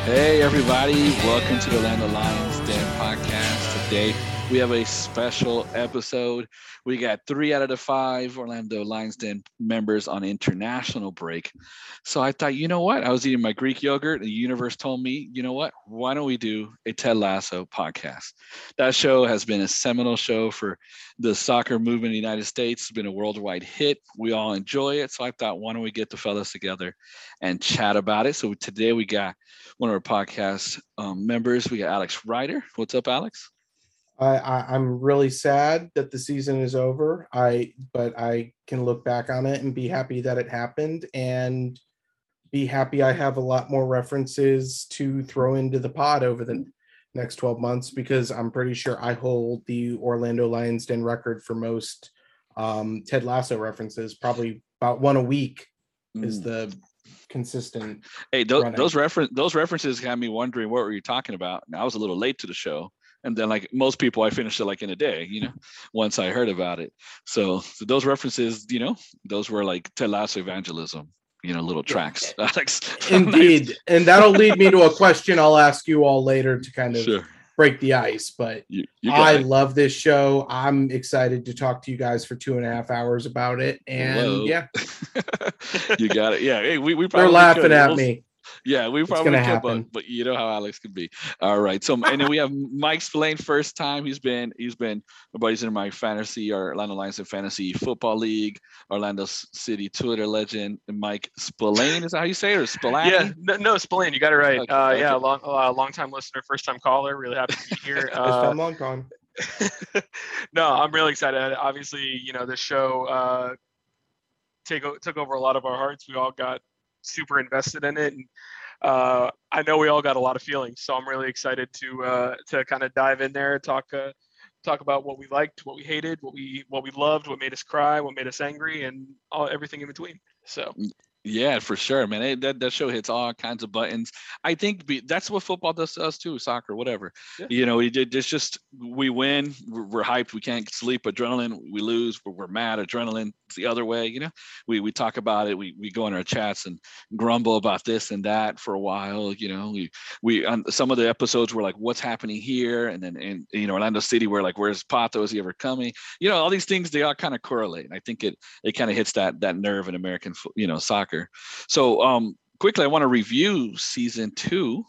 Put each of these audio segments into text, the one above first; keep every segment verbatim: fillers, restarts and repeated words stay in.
Hey, everybody. Welcome to the Orlando Lions Den podcast. Today, we have a special episode. We got three out of the five Orlando Lions Den members on international break. So I thought, you know what? I was eating my Greek yogurt, and the universe told me, you know what? Why don't we do a Ted Lasso podcast? That show has been a seminal show for the soccer movement in the United States. It's been a worldwide hit. We all enjoy it. So I thought, why don't we get the fellas together and chat about it? So today we got one of our podcast um, members. We got Alex Ryder. What's up, Alex? I, I, I'm really sad that the season is over. I but I can look back on it and be happy that it happened, and be happy I have a lot more references to throw into the pod over the next twelve months, because I'm pretty sure I hold the Orlando Lions Den record for most um, Ted Lasso references. Probably about one a week mm. is the consistent. Hey, th- those reference those references had me wondering what were you talking about. And I was a little late to the show, and then like most people, I finished it like in a day. You know, once I heard about it. So, so those references, you know, those were like Ted Lasso evangelism. You know, little tracks. Alex. Indeed, nice. And that'll lead me to a question I'll ask you all later to kind of sure. break the ice. But you, you I it. love this show. I'm excited to talk to you guys for two and a half hours about it. And Whoa. yeah, you got it. Yeah, hey, we we probably they're laughing could. at we'll, me. Yeah, we probably could, but, but you know how Alex can be. All right. So and then we have Mike Spillane, first time. He's been he's been everybody's in my fantasy or Orlando Lions in fantasy football league, Orlando City Twitter legend. Mike Spillane, is that how you say it, or Spillane? Yeah, no, no Spillane, you got it right. Okay, uh, okay. Yeah, long uh, long time listener, first time caller. Really happy to be here. First Uh, time, long time. no, I'm really excited. Obviously, you know, this show uh, take took over a lot of our hearts. We all got super invested in it, and uh, I know we all got a lot of feelings. So I'm really excited to uh, to kind of dive in there, talk uh, talk about what we liked, what we hated, what we what we loved, what made us cry, what made us angry, and all everything in between. So. Yeah, for sure, man. It, that that show hits all kinds of buttons. I think be, that's what football does to us too, soccer, whatever. Yeah. You know, we did. It's just we win, we're, we're hyped, we can't sleep, adrenaline. We lose, we're, we're mad, adrenaline. It's the other way. You know, we we talk about it. We we go in our chats and grumble about this and that for a while. You know, we we on some of the episodes were like, what's happening here? And then in you know Orlando City, we're like, where's Pato? Is he ever coming? You know, all these things, they all kind of correlate. And I think it it kind of hits that that nerve in American you know soccer. So um, quickly, I want to review season two.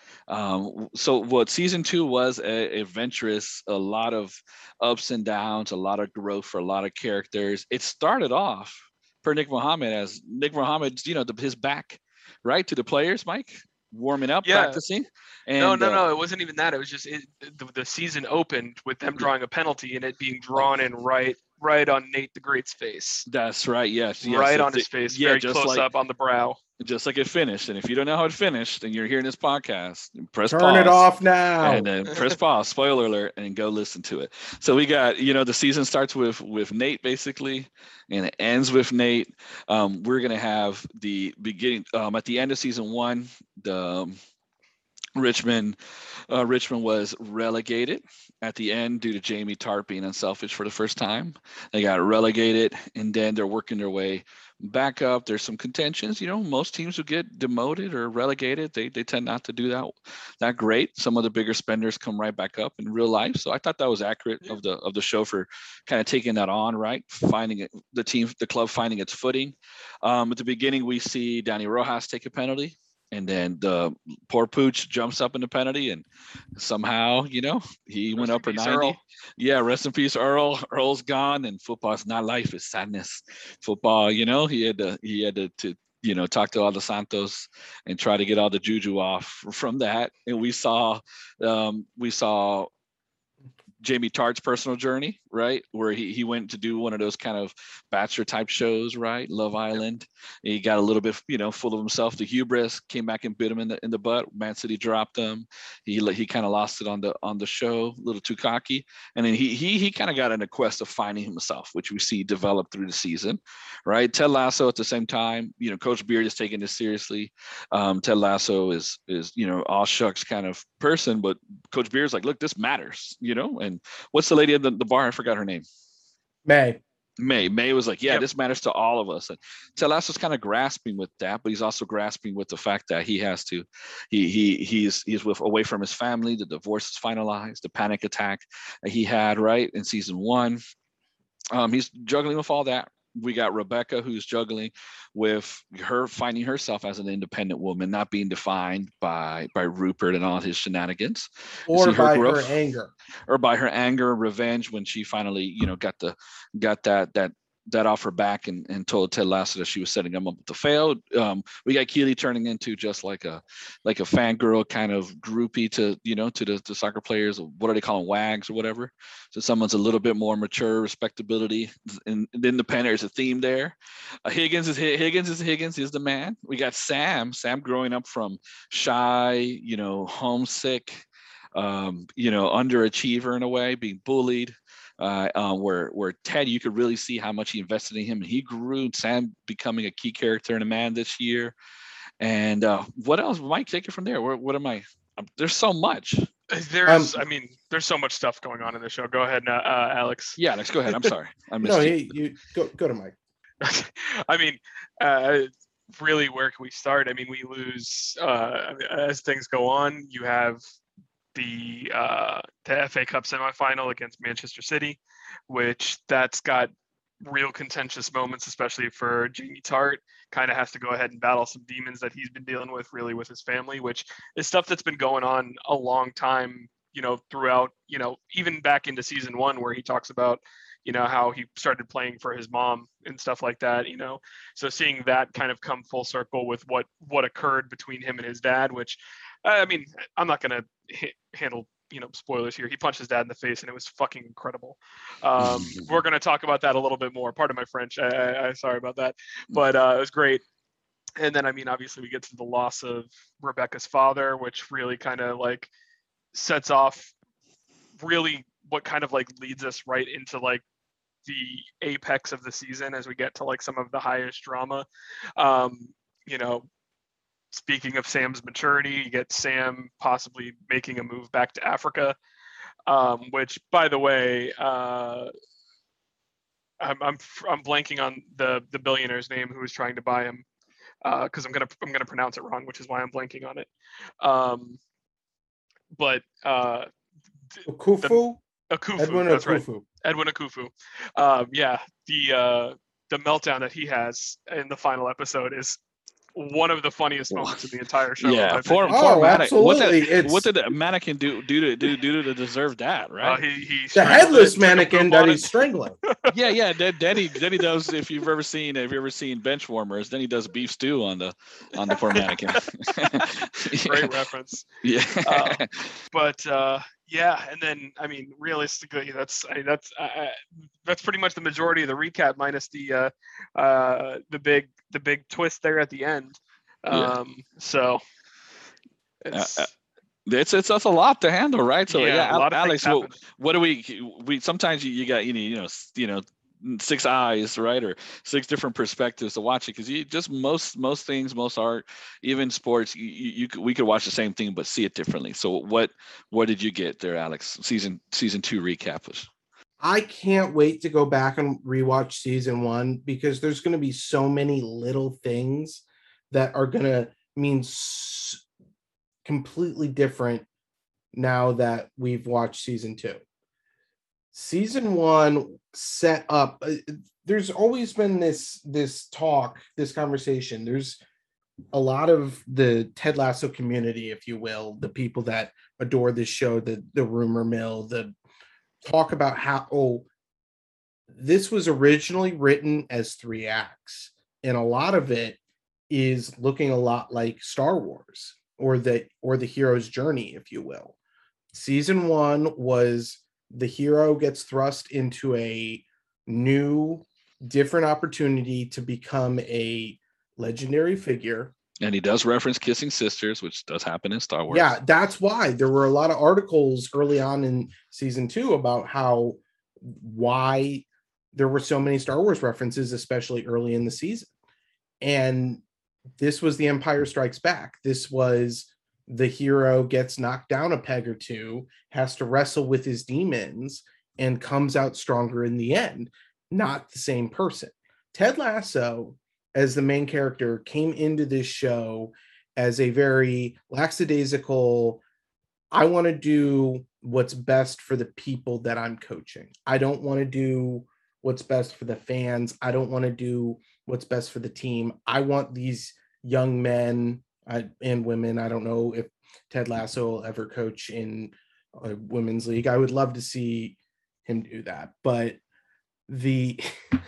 Um, so what season two was a, adventurous, a lot of ups and downs, a lot of growth for a lot of characters. It started off per Nick Mohammed as Nick Mohammed, you know, the, his back right to the players, Mike, warming up, yeah. practicing. And, no, no, uh, no, it wasn't even that. It was just it, the, the season opened with them drawing a penalty and it being drawn in right. right on Nate the Great's face. That's right. Yes. yes. Right so on the, his face. Yeah, very just close like, up on the brow. Just like it finished. And if you don't know how it finished, and you're hearing this podcast, press Turn pause. it off now. And then press pause, spoiler alert, and go listen to it. So we got, you know, the season starts with with Nate basically, and it ends with Nate. Um, we're gonna have the beginning um, at the end of season one, the um, Richmond, uh, Richmond was relegated at the end due to Jamie Tartt being unselfish for the first time. They got relegated, and then they're working their way back up. There's some contentions. You know, most teams who get demoted or relegated, they they tend not to do that that great. Some of the bigger spenders come right back up in real life. So I thought that was accurate of the of the show for kind of taking that on, right? Finding it, the team, the club finding its footing. Um, at the beginning, we see Danny Rojas take a penalty. And then the poor Pooch jumps up in the penalty, and somehow, you know, he rest went up for ninety. Earl. Yeah, rest in peace, Earl. Earl's gone, and football's not life; it's sadness. Football, you know, he had to, he had to, to, you know, talk to all the Santos and try to get all the juju off from that. And we saw, um, we saw Jamie Tartt's personal journey, right? Where he, he went to do one of those kind of bachelor type shows, right? Love Island. He got a little bit, you know, full of himself, the hubris, came back and bit him in the in the butt. Man City dropped him. He he kind of lost it on the on the show, a little too cocky. And then he he he kind of got in a quest of finding himself, which we see develop through the season, right? Ted Lasso at the same time, you know, Coach Beard is taking this seriously. Um, Ted Lasso is is, you know, all shucks kind of person, but Coach Beard's like, look, this matters, you know, and what's the lady at the, the bar? I forgot her name. May. May. May was like, yeah, Yep. this matters to all of us. And Ted Lasso's kind of grasping with that, but he's also grasping with the fact that he has to, he he he's he's with away from his family. The divorce is finalized. The panic attack that he had right in season one. Um, he's juggling with all that. We got Rebecca, who's juggling with her finding herself as an independent woman, not being defined by by Rupert and all his shenanigans, Or her by growth. her anger. or by her anger and revenge when she finally, you know, got the got that that that offer back and, and told Ted Lasso that she was setting him up to fail. Um, we got Keely turning into just like a like a fangirl kind of groupie to, you know, to the, the soccer players. What are they calling, wags or whatever? So someone's a little bit more mature, respectability, and, and independent. There's a theme there. Uh, Higgins is Higgins is Higgins is the man. We got Sam. Sam growing up from shy, you know, homesick, um, you know, underachiever in a way, being bullied. Uh, uh, where where Ted, you could really see how much he invested in him, and he grew. Sam becoming a key character in the man this year. And uh, what else? Mike, take it from there. Where, what am I? Um, there's so much. There's, Um, I mean, there's so much stuff going on in the show. Go ahead, uh, uh, Alex. Yeah, let's go ahead. I'm sorry. I missed No, you. he, you go go to Mike. I mean, uh, really, where can we start? I mean, we lose uh, as things go on. You have the uh, the F A Cup semifinal against Manchester City, which that's got real contentious moments, especially for Jamie Tart. Kind of has to go ahead and battle some demons that he's been dealing with, really, with his family, which is stuff that's been going on a long time. You know, throughout. You know, even back into season one, where he talks about, you know, how he started playing for his mom and stuff like that, you know. So seeing that kind of come full circle with what what occurred between him and his dad, which, I mean, I'm not going to h- handle, you know, spoilers here. He punched his dad in the face, and it was fucking incredible. Um, we're going to talk about that a little bit more. Pardon my French. I, I, I sorry about that, but uh, it was great. And then, I mean, obviously we get to the loss of Rebecca's father, which really kind of like sets off really what kind of like leads us right into like the apex of the season as we get to like some of the highest drama. Um, you know, speaking of Sam's maturity, you get Sam possibly making a move back to Africa, um, which, by the way, uh, I'm, I'm I'm blanking on the the billionaire's name who was trying to buy him, because uh, I'm gonna I'm gonna pronounce it wrong, which is why I'm blanking on it. Um, but uh, Akufu? Akufu, Edwin that's Akufu. right. Edwin Akufu. Um, yeah, the uh, the meltdown that he has in the final episode is one of the funniest moments in the entire show. Yeah, for, poor, poor Oh, mannequin. What, absolutely. did, It's what did the mannequin do do to do, do to deserve that? uh, Right? he, he the strangled headless it, took a mannequin poop that on he's it. strangling. yeah, yeah. Then, then he then he does. If you've ever seen if you ever seen Benchwarmers, then he does beef stew on the on the poor mannequin. Great reference. Yeah. Um, but uh, yeah, and then I mean, realistically, that's I, that's uh, that's pretty much the majority of the recap, minus the uh, uh, the big the big twist there at the end. Um, Yeah. So it's. Uh, uh, It's it's that's a lot to handle, right? So Yeah, yeah, a lot of Alex, things what, happen. what do we we sometimes you, you got you know you know s- you know six eyes, right, or six different perspectives to watch it, because you just most most things, most art, even sports, you, you, you could, we could watch the same thing but see it differently. So what what did you get there, Alex? Season season two recap was. I can't wait to go back and rewatch season one, because there's going to be so many little things that are going to mean s- completely different now that we've watched season two. Season one set up. uh, There's always been this this talk, this conversation. There's a lot of the Ted Lasso community, if you will, the people that adore this show, the the rumor mill, the talk about how, oh, this was originally written as three acts, and a lot of it is looking a lot like Star Wars, or the or the hero's journey, if you will. Season one was the hero gets thrust into a new, different opportunity to become a legendary figure. And he does reference kissing sisters, which does happen in Star Wars. Yeah, that's why there were a lot of articles early on in season two about how why there were so many Star Wars references, especially early in the season. And this was The Empire Strikes Back. This was the hero gets knocked down a peg or two, has to wrestle with his demons, and comes out stronger in the end. not the same person. Ted Lasso, as the main character, came into this show as a very lackadaisical, I want to do what's best for the people that I'm coaching. I don't want to do what's best for the fans. I don't want to do what's best for the team. I want these young men uh, and women. I don't know if Ted Lasso will ever coach in a women's league. I would love to see him do that. But the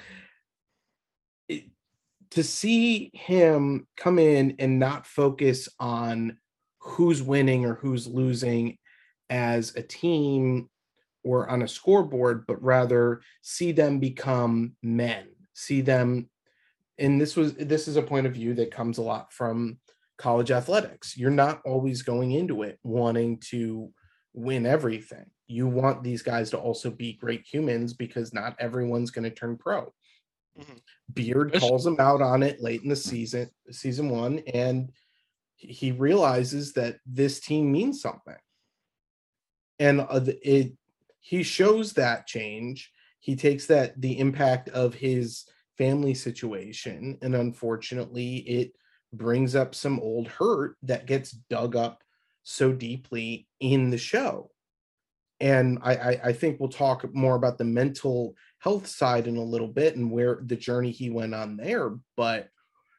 it, to see him come in and not focus on who's winning or who's losing as a team or on a scoreboard, but rather see them become men, see them. And this was, this is a point of view that comes a lot from college athletics. You're not always going into it wanting to win everything. You want these guys to also be great humans, because not everyone's going to turn pro. Mm-hmm. Beard calls him out on it late in the season, season one, and he realizes that this team means something. And it, he shows that change. He takes that, the impact of his family situation, and unfortunately it brings up some old hurt that gets dug up so deeply in the show. And I, I, I think we'll talk more about the mental health side in a little bit and where the journey he went on there. But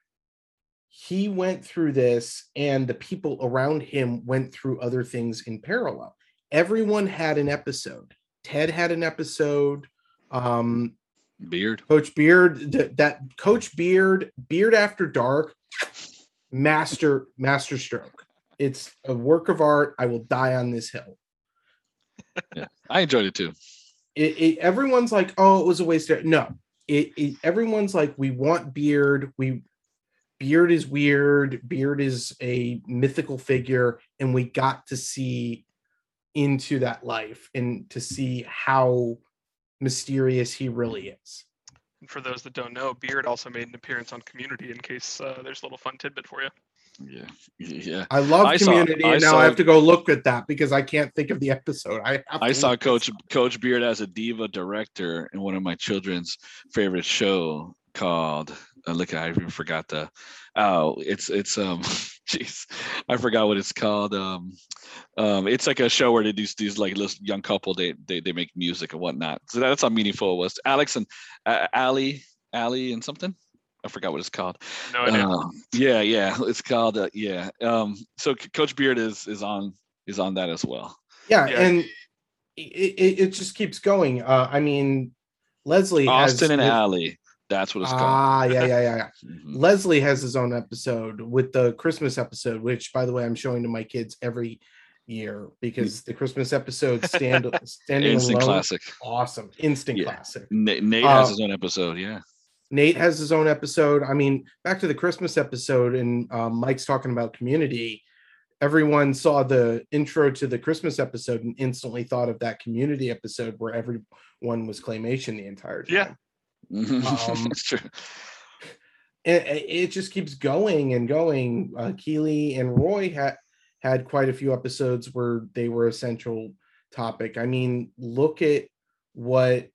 he went through this, and the people around him went through other things in parallel. Everyone had an episode. Ted had an episode. Um, Beard. Coach Beard, th- that Coach Beard, Beard After Dark, master, master stroke. It's a work of art. I will die on this hill. Yeah, I enjoyed it too. It, it, everyone's like, oh, it was a waste of no. It, it everyone's like, we want Beard. We Beard is weird. Beard is a mythical figure, and we got to see into that life and to see how mysterious he really is. And for those that don't know, Beard also made an appearance on Community, in case uh, there's a little fun tidbit for you. Yeah, yeah. I love I Community, saw, and I now saw, I have to go look at that because I can't think of the episode. I have I saw Coach Coach Beard as a diva director in one of my children's favorite show called. Uh, look, I even forgot the. Oh, it's it's um, jeez, I forgot what it's called. Um, um, it's like a show where they do these like this young couple. They they they make music and whatnot. So that's how meaningful it was. Alex and uh, Ali, Ali and something. I forgot what it's called. No idea. Uh, yeah, yeah, it's called. Uh, yeah. Um, so C- Coach Beard is is on is on that as well. Yeah, Yeah. and it, it, it just keeps going. Uh, I mean, Leslie Austin has, and Alley. That's what it's called. Ah, yeah, yeah, yeah, yeah. Mhm. Leslie has his own episode with the Christmas episode, which, by the way, I'm showing to my kids every year because the Christmas episode stand standing Instant alone, classic. awesome, instant Yeah. classic. Nate, Nate Uh, has his own episode. Yeah. Nate has his own episode. I mean, back to the Christmas episode, and um, Mike's talking about Community. Everyone saw the intro to the Christmas episode and instantly thought of that Community episode where everyone was claymation the entire time. Yeah. Um, It's true. it, it just keeps going and going. Uh, Keely and Roy had had quite a few episodes where they were a central topic. I mean, look at what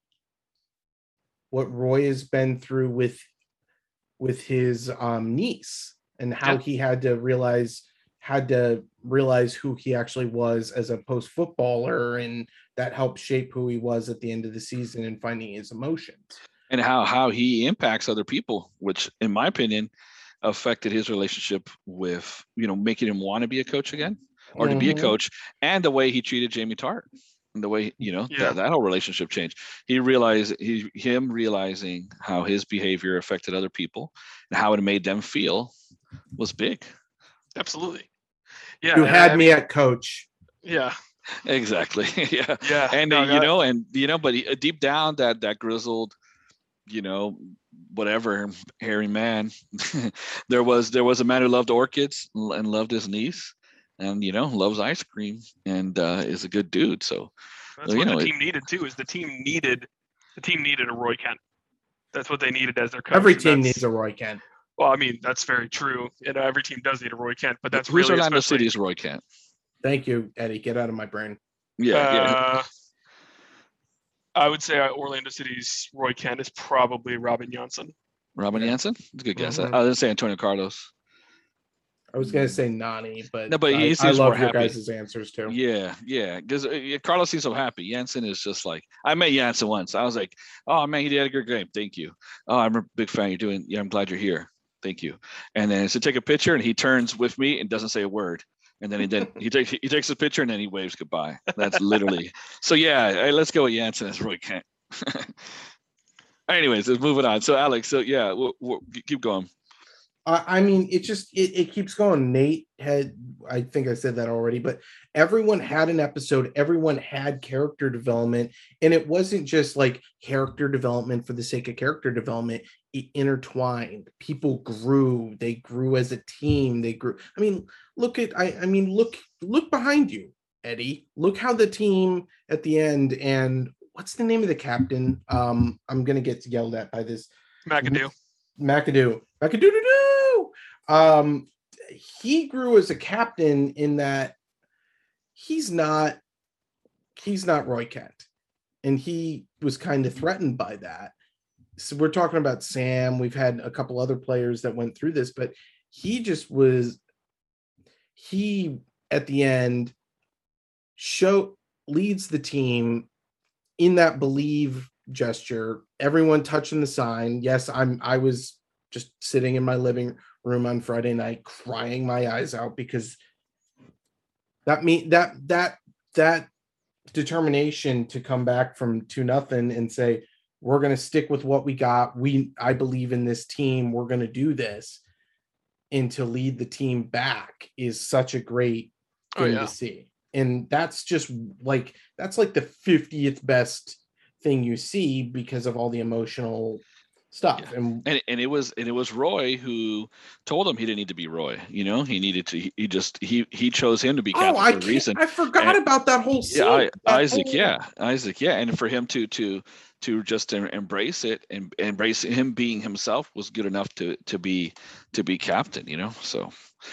what Roy has been through with with his um, niece, and how Yeah. he had to realize had to realize who he actually was as a post footballer, and that helped shape who he was at the end of the season and finding his emotions. And how how he impacts other people, which, in my opinion, affected his relationship with, you know, making him want to be a coach again, or to be a Mhm. coach, and the way he treated Jamie Tart, and the way, you know, Yeah. that, that whole relationship changed. He realized he him realizing how his behavior affected other people and how it made them feel was big. Absolutely. Yeah. You and had I me mean, at coach. Yeah. Exactly. Yeah. Yeah. And no, uh, you that- know, and you know, but he, uh, deep down, that that grizzled, you know, whatever hairy man, there was there was a man who loved orchids and loved his niece, and you know, loves ice cream, and uh, is a good dude. So That's Well, you what know, the it- team needed too. Is the team needed the team needed a Roy Kent. That's what they needed as their coach. Every and team that's- needs a Roy Kent. Well, I mean, that's very true. You know, every team does need a Roy Kent, but that's who's really Orlando especially- City's Roy Kent? Thank you, Eddie. Get out of my brain. Yeah, yeah. Uh, I would say Orlando City's Roy Kent is probably Robin Janssen. Robin Yeah. Janssen? That's a good guess. Mhm. I, I was gonna say Antonio Carlos. I was gonna say Nani, but No, but he I, I seems love more your happy. guys' answers too. Yeah, yeah. Because uh, Carlos seems so happy. Janssen is just like, I met Janssen once. I was like, oh man, he did a good game. Thank you. Oh, I'm a big fan. You're doing. Yeah, I'm glad you're here. Thank you. And then to take a picture, and he turns with me and doesn't say a word. And then he then he takes he takes a picture and then he waves goodbye. That's literally. So yeah, hey, let's go with Janssen as Roy Kent. Anyways, let's move it on. So Alex, so yeah, we'll, we'll keep going. Uh, I mean, it just it, it keeps going. Nate had, I think I said that already, but everyone had an episode. Everyone had character development, and it wasn't just like character development for the sake of character development. It intertwined. People grew. They grew as a team. They grew. I mean, look at I. I mean, look look behind you, Eddie. Look how the team at the end. And what's the name of the captain? Um, I'm gonna get yelled at by this. McAdoo. McAdoo. McAdoo-doo-doo! Um, he grew as a captain in that he's not he's not Roy Kent. And he was kind of threatened by that. So we're talking about Sam. We've had a couple other players that went through this, but he just was he at the end show leads the team in that believe gesture. Everyone touching the sign. Yes, I'm I was just sitting in my living room on Friday night crying my eyes out because that mean that that that determination to come back from two nothing and say we're going to stick with what we got. We I believe in this team. We're going to do this, and to lead the team back is such a great thing oh, yeah. to see. And that's just like that's like the fiftieth best thing you see because of all the emotional stuff. Yeah. And, and and it was and it was Roy who told him he didn't need to be Roy. You know, he needed to. He just he he chose him to be captain oh, I for a reason. I forgot and, about that whole scene. Yeah, I, that Isaac. whole... Yeah, Isaac. Yeah, and for him to to to just embrace it and embrace him being himself was good enough to to be to be captain. You know, so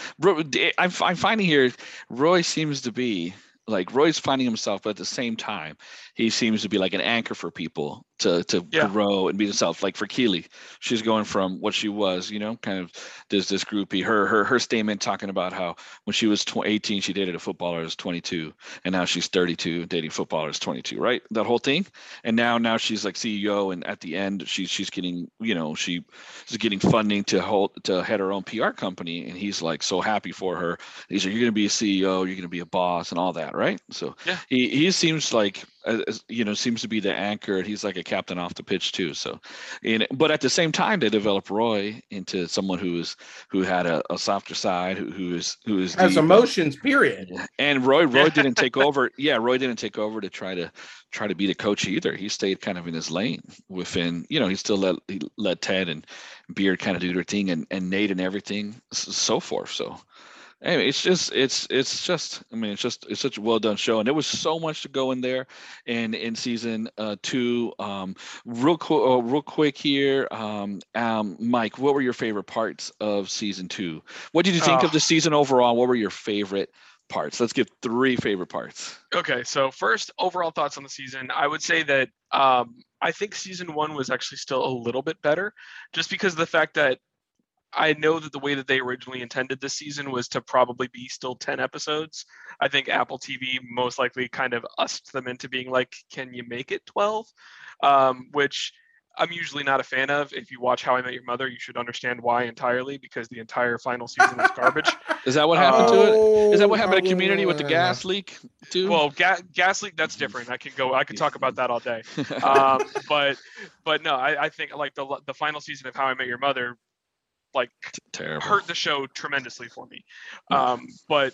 I'm I'm finding here Roy seems to be. Like Roy's finding himself, but at the same time, he seems to be like an anchor for people to to yeah. grow and be himself. Like for Keely, she's going from what she was, you know, kind of this this groupie. Her her her statement talking about how when she was eighteen, she dated a footballer who's twenty-two, and now she's thirty-two, dating footballers twenty-two, right? That whole thing. And now now she's like C E O, and at the end, she's she's getting, you know, she is getting funding to hold to head her own P R company, and he's like so happy for her. He's like, you're gonna be a C E O, you're gonna be a boss, and all that. Right. So yeah. he, he seems like, uh, you know, seems to be the anchor, and he's like a captain off the pitch too. So, and, but at the same time, they developed Roy into someone who is, who had a, a softer side, who, who is, who is has emotions, and, period. And Roy, Roy didn't take over. Yeah. Roy didn't take over to try to, try to be the coach either. He stayed kind of in his lane within, you know, he still let, he let Ted and Beard kind of do their thing, and, and Nate and everything, so forth. So, anyway, it's just it's it's just I mean it's just it's such a well done show, and there was so much to go in there, in in season uh, two. Um, real quick, uh, real quick here, um, um, Mike, what were your favorite parts of season two? What did you think uh, of the season overall? What were your favorite parts? Let's give three favorite parts. Okay, so first, overall thoughts on the season. I would say that um, I think season one was actually still a little bit better, just because of the fact that I know that the way that they originally intended this season was to probably be still ten episodes. I think Apple T V most likely kind of usked them into being like, can you make it twelve? Um, which I'm usually not a fan of. If you watch How I Met Your Mother, you should understand why entirely, because the entire final season was garbage. Is that what happened uh, to it? Is that what happened to Community with the gas leak too? Well, ga- gas leak, that's different. I can go, I could talk about that all day. Um, but, but no, I, I think like the the final season of How I Met Your Mother, like Terrible. hurt the show tremendously for me. Um, but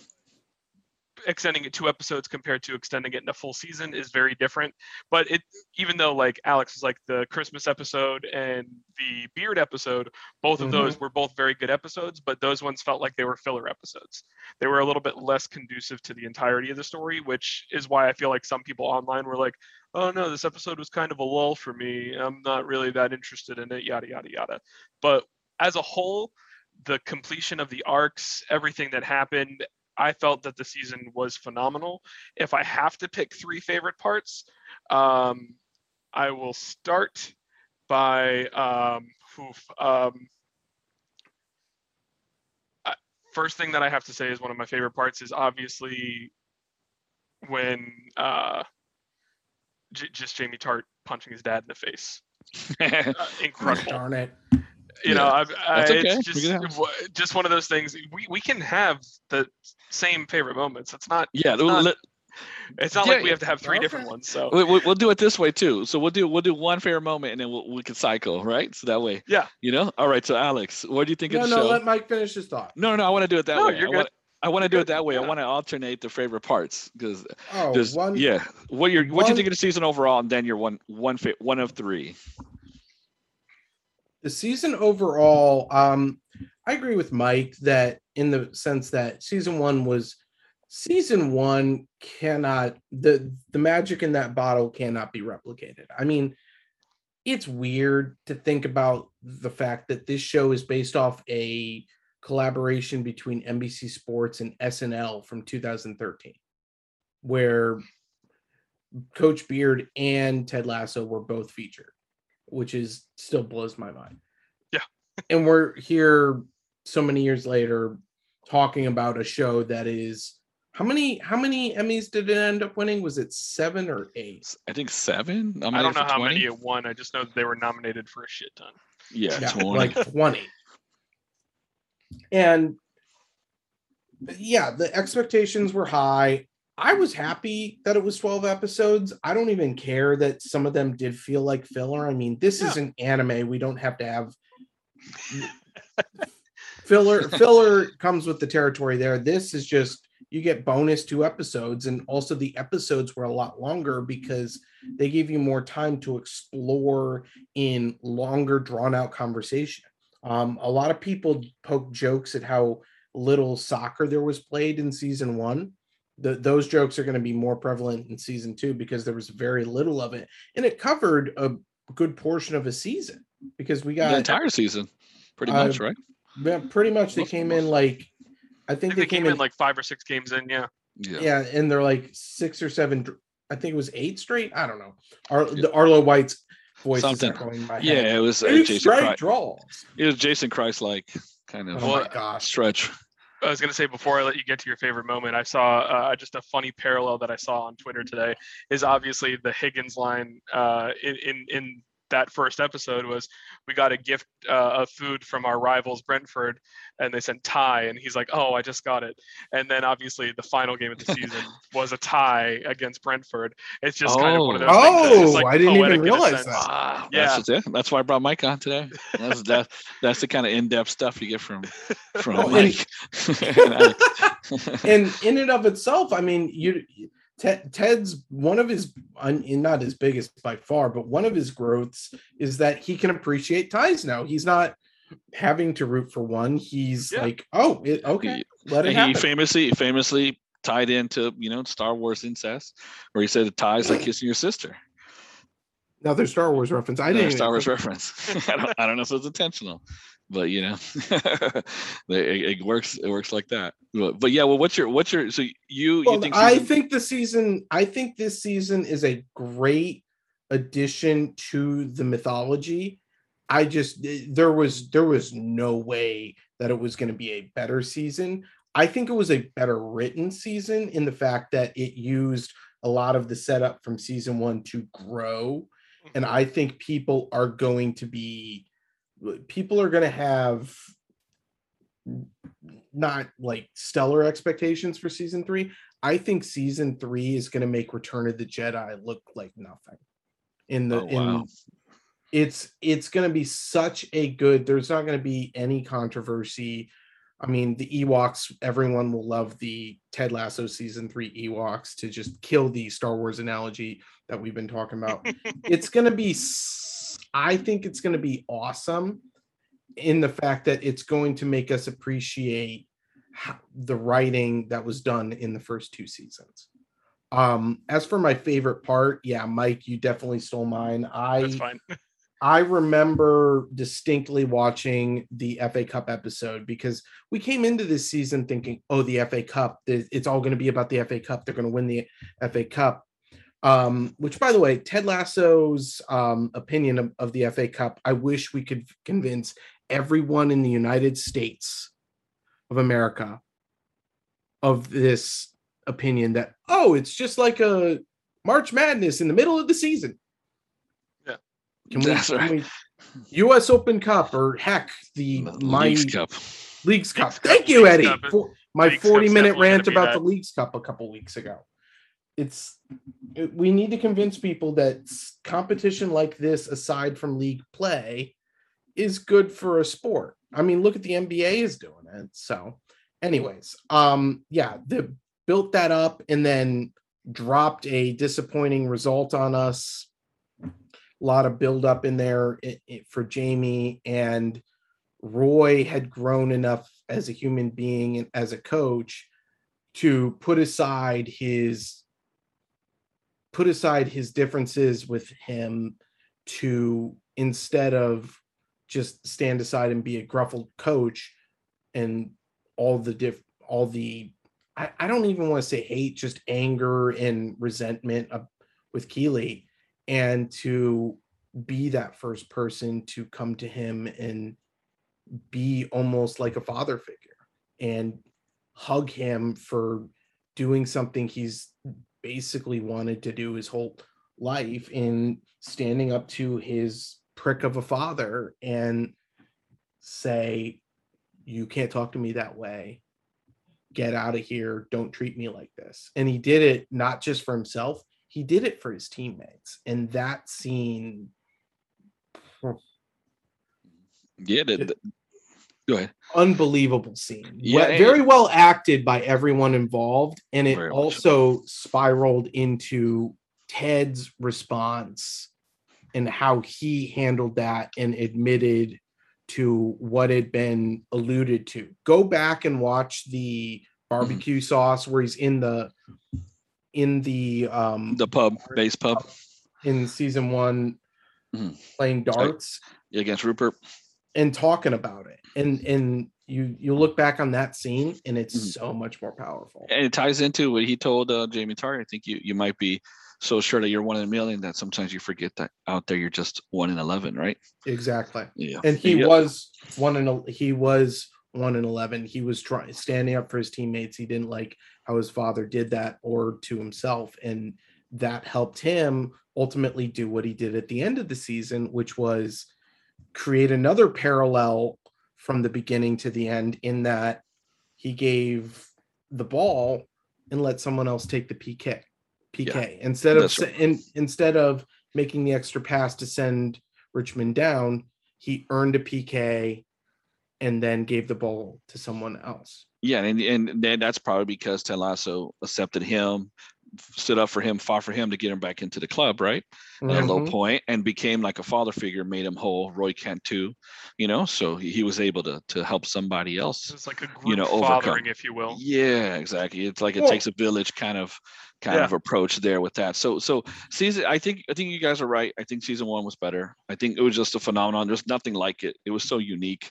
extending it two episodes compared to extending it in a full season is very different. But it, even though like Alex was like the Christmas episode and the Beard episode, both of mm-hmm. those were both very good episodes, but those ones felt like they were filler episodes. They were a little bit less conducive to the entirety of the story, which is why I feel like some people online were like, oh no, this episode was kind of a lull for me. I'm not really that interested in it, yada, yada, yada. But as a whole, the completion of the arcs, everything that happened, I felt that the season was phenomenal. If I have to pick three favorite parts, um, I will start by um, oof, um, I, first thing that I have to say is one of my favorite parts is obviously when uh, j- just Jamie Tart punching his dad in the face. Uh, incredible. Darn it. You Yeah, know, I, I, that's okay. it's We just can have- w- just one of those things. We, we can have the same favorite moments. It's not. Yeah, It's not, let- it's not yeah, like we have to have three okay. different ones. So we, we- we'll do it this way too. So we'll do we'll do one favorite moment, and then we'll, we can cycle, right? So that way, yeah, you know. All right. So Alex, what do you think No, of the no, show? let Mike finish his thought. No, no, I want to do it that No, way. you're I good. want I want to You're do it good. that way. I Yeah. want to alternate the favorite parts because Oh, there's one. yeah. What you're what you one- think of the season overall, and then you're one one fa- one of three. The season overall, um, I agree with Mike that in the sense that season one was season one cannot the the magic in that bottle cannot be replicated. I mean, it's weird to think about the fact that this show is based off a collaboration between N B C Sports and S N L from two thousand thirteen, where Coach Beard and Ted Lasso were both featured, which is still blows my mind. Yeah. And we're here so many years later talking about a show that is how many how many Emmys did it end up winning? Was it seven or eight? I think seven. I'm I don't for know how twenty. many it won. I just know that they were nominated for a shit ton. Yeah, Yeah, twenty. like twenty. And yeah, the expectations were high. I was happy that it was twelve episodes. I don't even care that some of them did feel like filler. I mean, this Yeah. is an anime. We don't have to have filler. Filler comes with the territory there. This is just you get bonus two episodes, and also the episodes were a lot longer because they gave you more time to explore in longer, drawn out conversation. Um, a lot of people poke jokes at how little soccer there was played in season one. The, those jokes are going to be more prevalent in season two because there was very little of it, and it covered a good portion of a season because we got The entire season, pretty Uh, much, right? yeah, pretty much they Most- came most- in like I I think think they, they came in like five or six games in. Yeah. Yeah. yeah, and they're like six or seven. dr- I think it was eight straight. I don't know. Ar- the Arlo White's voice Something. is echoing in my head. Yeah, it was uh, Eight Jason straight Christ. draws. It was Jason Christ like kind of Oh Well, my gosh. stretch. I was going to say before I let you get to your favorite moment, I saw uh, just a funny parallel that I saw on Twitter today is obviously the Higgins line uh, in, in in that first episode was we got a gift uh, of food from our rivals Brentford and they sent tie and he's like, oh, I just got it. And then obviously the final game of the season was a tie against Brentford. It's just kind of one of those things that's just Oh, like I didn't even poetic in a realize sense. that. Wow. Yeah. That's, just it. That's why I brought Mike on today. That's that, that's the kind of in-depth stuff you get from from Oh, and- Mike. And Alex. And in and of itself, I mean, you Ted, Ted's one of his, un- not his biggest by far, but one of his growths is that he can appreciate ties now. He's not having to root for one. He's Yeah. like, oh, it, okay, let it And he happen. famously famously tied into, you know, Star Wars incest, where he said it ties like kissing your sister. Another Star Wars reference. I Another didn't. Star even Wars think- reference. I don't, I don't know if it's intentional, but you know, it, it works. It works like that. But, but yeah, well, what's your what's your so you Well, you think? I season- think the season. I think this season is a great addition to the mythology. I just there was there was no way that it was going to be a better season. I think it was a better written season in the fact that it used a lot of the setup from season one to grow. And I think people are going to be people are going to have not like stellar expectations for season three. I think season three is going to make Return of the Jedi look like nothing. In the Oh, wow. in it's it's going to be such a good. There's not going to be any controversy. I mean, the Ewoks. Everyone will love the Ted Lasso season three Ewoks to just kill the Star Wars analogy that we've been talking about. It's going to be. s- I think it's going to be awesome in the fact that it's going to make us appreciate how, the writing that was done in the first two seasons. Um, as for my favorite part, yeah, Mike, you definitely stole mine. I That's fine. I remember distinctly watching the F A Cup episode because we came into this season thinking, oh, the F A Cup, th- it's all going to be about the F A Cup. They're going to win the F A Cup. Um, which, by the way, Ted Lasso's um, opinion of, of the F A Cup, I wish we could convince everyone in the United States of America of this opinion that, oh, it's just like a March Madness in the middle of the season. Yeah. Can we, That's can right. we U S Open Cup, or heck, the my Leagues Cup. Leagues Cup. Leagues Thank Cup, you, Leagues Eddie, Cup. for my Leagues Cup's forty minute definitely rant gonna be about that. the Leagues Cup a couple weeks ago. It's it- we need to convince people that s- competition like this, aside from league play, is good for a sport. I mean, look at the N B A is doing it. So, anyways, um, yeah, the built that up and then dropped a disappointing result on us. A lot of build up in there i- i- for Jamie, and Roy had grown enough as a human being and as a coach to put aside his put aside his differences with him, to, instead of just stand aside and be a gruffled coach and all the diff all the I, I don't even want to say hate, just anger and resentment of, with Keeley, and to be that first person to come to him and be almost like a father figure and hug him for doing something he's basically wanted to do his whole life, in standing up to his prick of a father and say, you can't talk to me that way, get out of here, don't treat me like this. And he did it not just for himself, he did it for his teammates. And that scene, Yeah. The, the, go ahead. unbelievable scene. Yeah, We- very well acted by everyone involved, and it Very much. also spiraled into Ted's response and how he handled that and admitted to what had been alluded to. Go back and watch the barbecue sauce where he's in the in the um The pub, base pub. in season one, Mhm. playing darts Against Rupert. and talking about it. And and you you look back on that scene and it's Mhm. so much more powerful. And it ties into what he told uh, Jamie Tarr. I think you you might be so sure that you're one in a million that sometimes you forget that out there you're just one in eleven, right? Exactly. Yeah. And he Yeah. was one in el- he was one in eleven. He was trying standing up for his teammates. He didn't like how his father did that, or to himself, and that helped him ultimately do what he did at the end of the season, which was create another parallel from the beginning to the end, in that he gave the ball and let someone else take the P K. P K instead of that's right. in, instead of making the extra pass to send Richmond down, he earned a P K and then gave the ball to someone else. Yeah, and and then that's probably because Ted Lasso accepted him, stood up for him, fought for him to get him back into the club, right? At a low Mhm. point, and became like a father figure, made him whole. Roy Kent too, you know, so he, he was able to to help somebody else. It's like a group You know, overcome. fathering, if you will. Yeah, exactly. It's like it Well- takes a village kind of kind Yeah. of approach there with that. So so season, I think I think you guys are right. I think season one was better. I think it was just a phenomenon. There's nothing like it. It was so unique.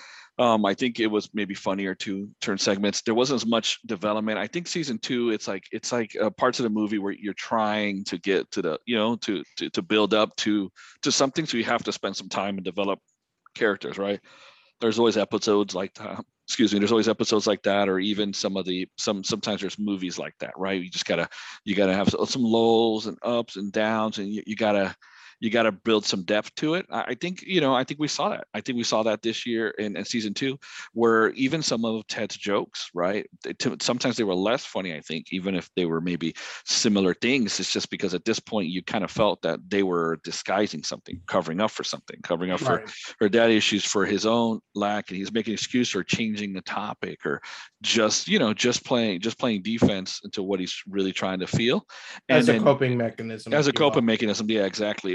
Um, I think it was maybe funnier to turn segments. There wasn't as much development. I think season two, it's like it's like uh, parts of the movie where you're trying to get to the, you know, to to to build up to to something. So you have to spend some time and develop characters, right? There's always episodes like that. Excuse me. There's always episodes like that, or even some of the some sometimes there's movies like that, right? You just gotta you gotta have some lulls and ups and downs, and you, you gotta you got to build some depth to it. I, I think, you know, I think we saw that. I think we saw that this year in, in season two, where even some of Ted's jokes, right? They, to, sometimes they were less funny, I think, even if they were maybe similar things. It's just because at this point you kind of felt that they were disguising something, covering up for something, covering up Right. for her dad issues, for his own lack, and he's making an excuse or changing the topic, or just, you know, just playing just playing defense into what he's really trying to feel. And As a then, coping mechanism. as a if you will. coping mechanism, yeah, exactly.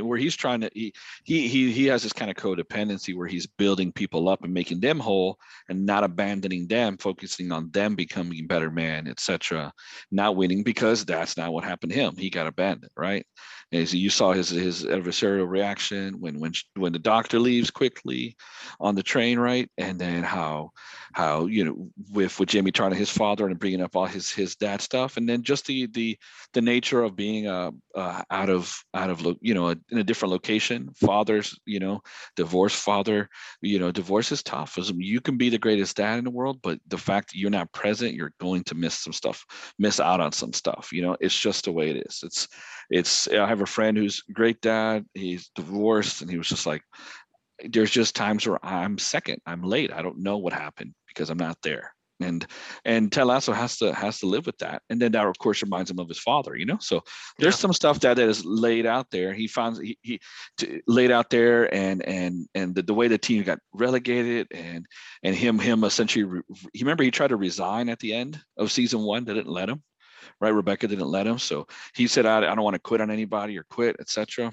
where he's trying to he he he, he has this kind of codependency where he's building people up and making them whole and not abandoning them, focusing on them becoming better man, etc., not winning, because that's not what happened to him. He got abandoned, right? As you saw his his adversarial reaction when when when the doctor leaves quickly on the train, right? And then how how you know with with Jamie Tarna, his father, and bringing up all his his dad stuff, and then just the the the nature of being uh, uh out of out of you know in a different location. Fathers, you know, divorced father, you know, divorce is tough. You can be the greatest dad in the world, but the fact that you're not present, you're going to miss some stuff, miss out on some stuff. You know, it's just the way it is. It's it's I have a friend who's a great dad. He's divorced, and he was just like, there's just times where I'm second, I'm late, I don't know what happened because I'm not there. And and Ted Lasso has to has to live with that. And then that of course reminds him of his father, you know. So there's yeah. some stuff that, that is laid out there. He found he, he t- laid out there, and and and the, the way the team got relegated, and and him him essentially. Re- he remember he tried to resign at the end of season one. They didn't let him. Right, Rebecca didn't let him. So he said, I, I don't want to quit on anybody or quit, et cetera.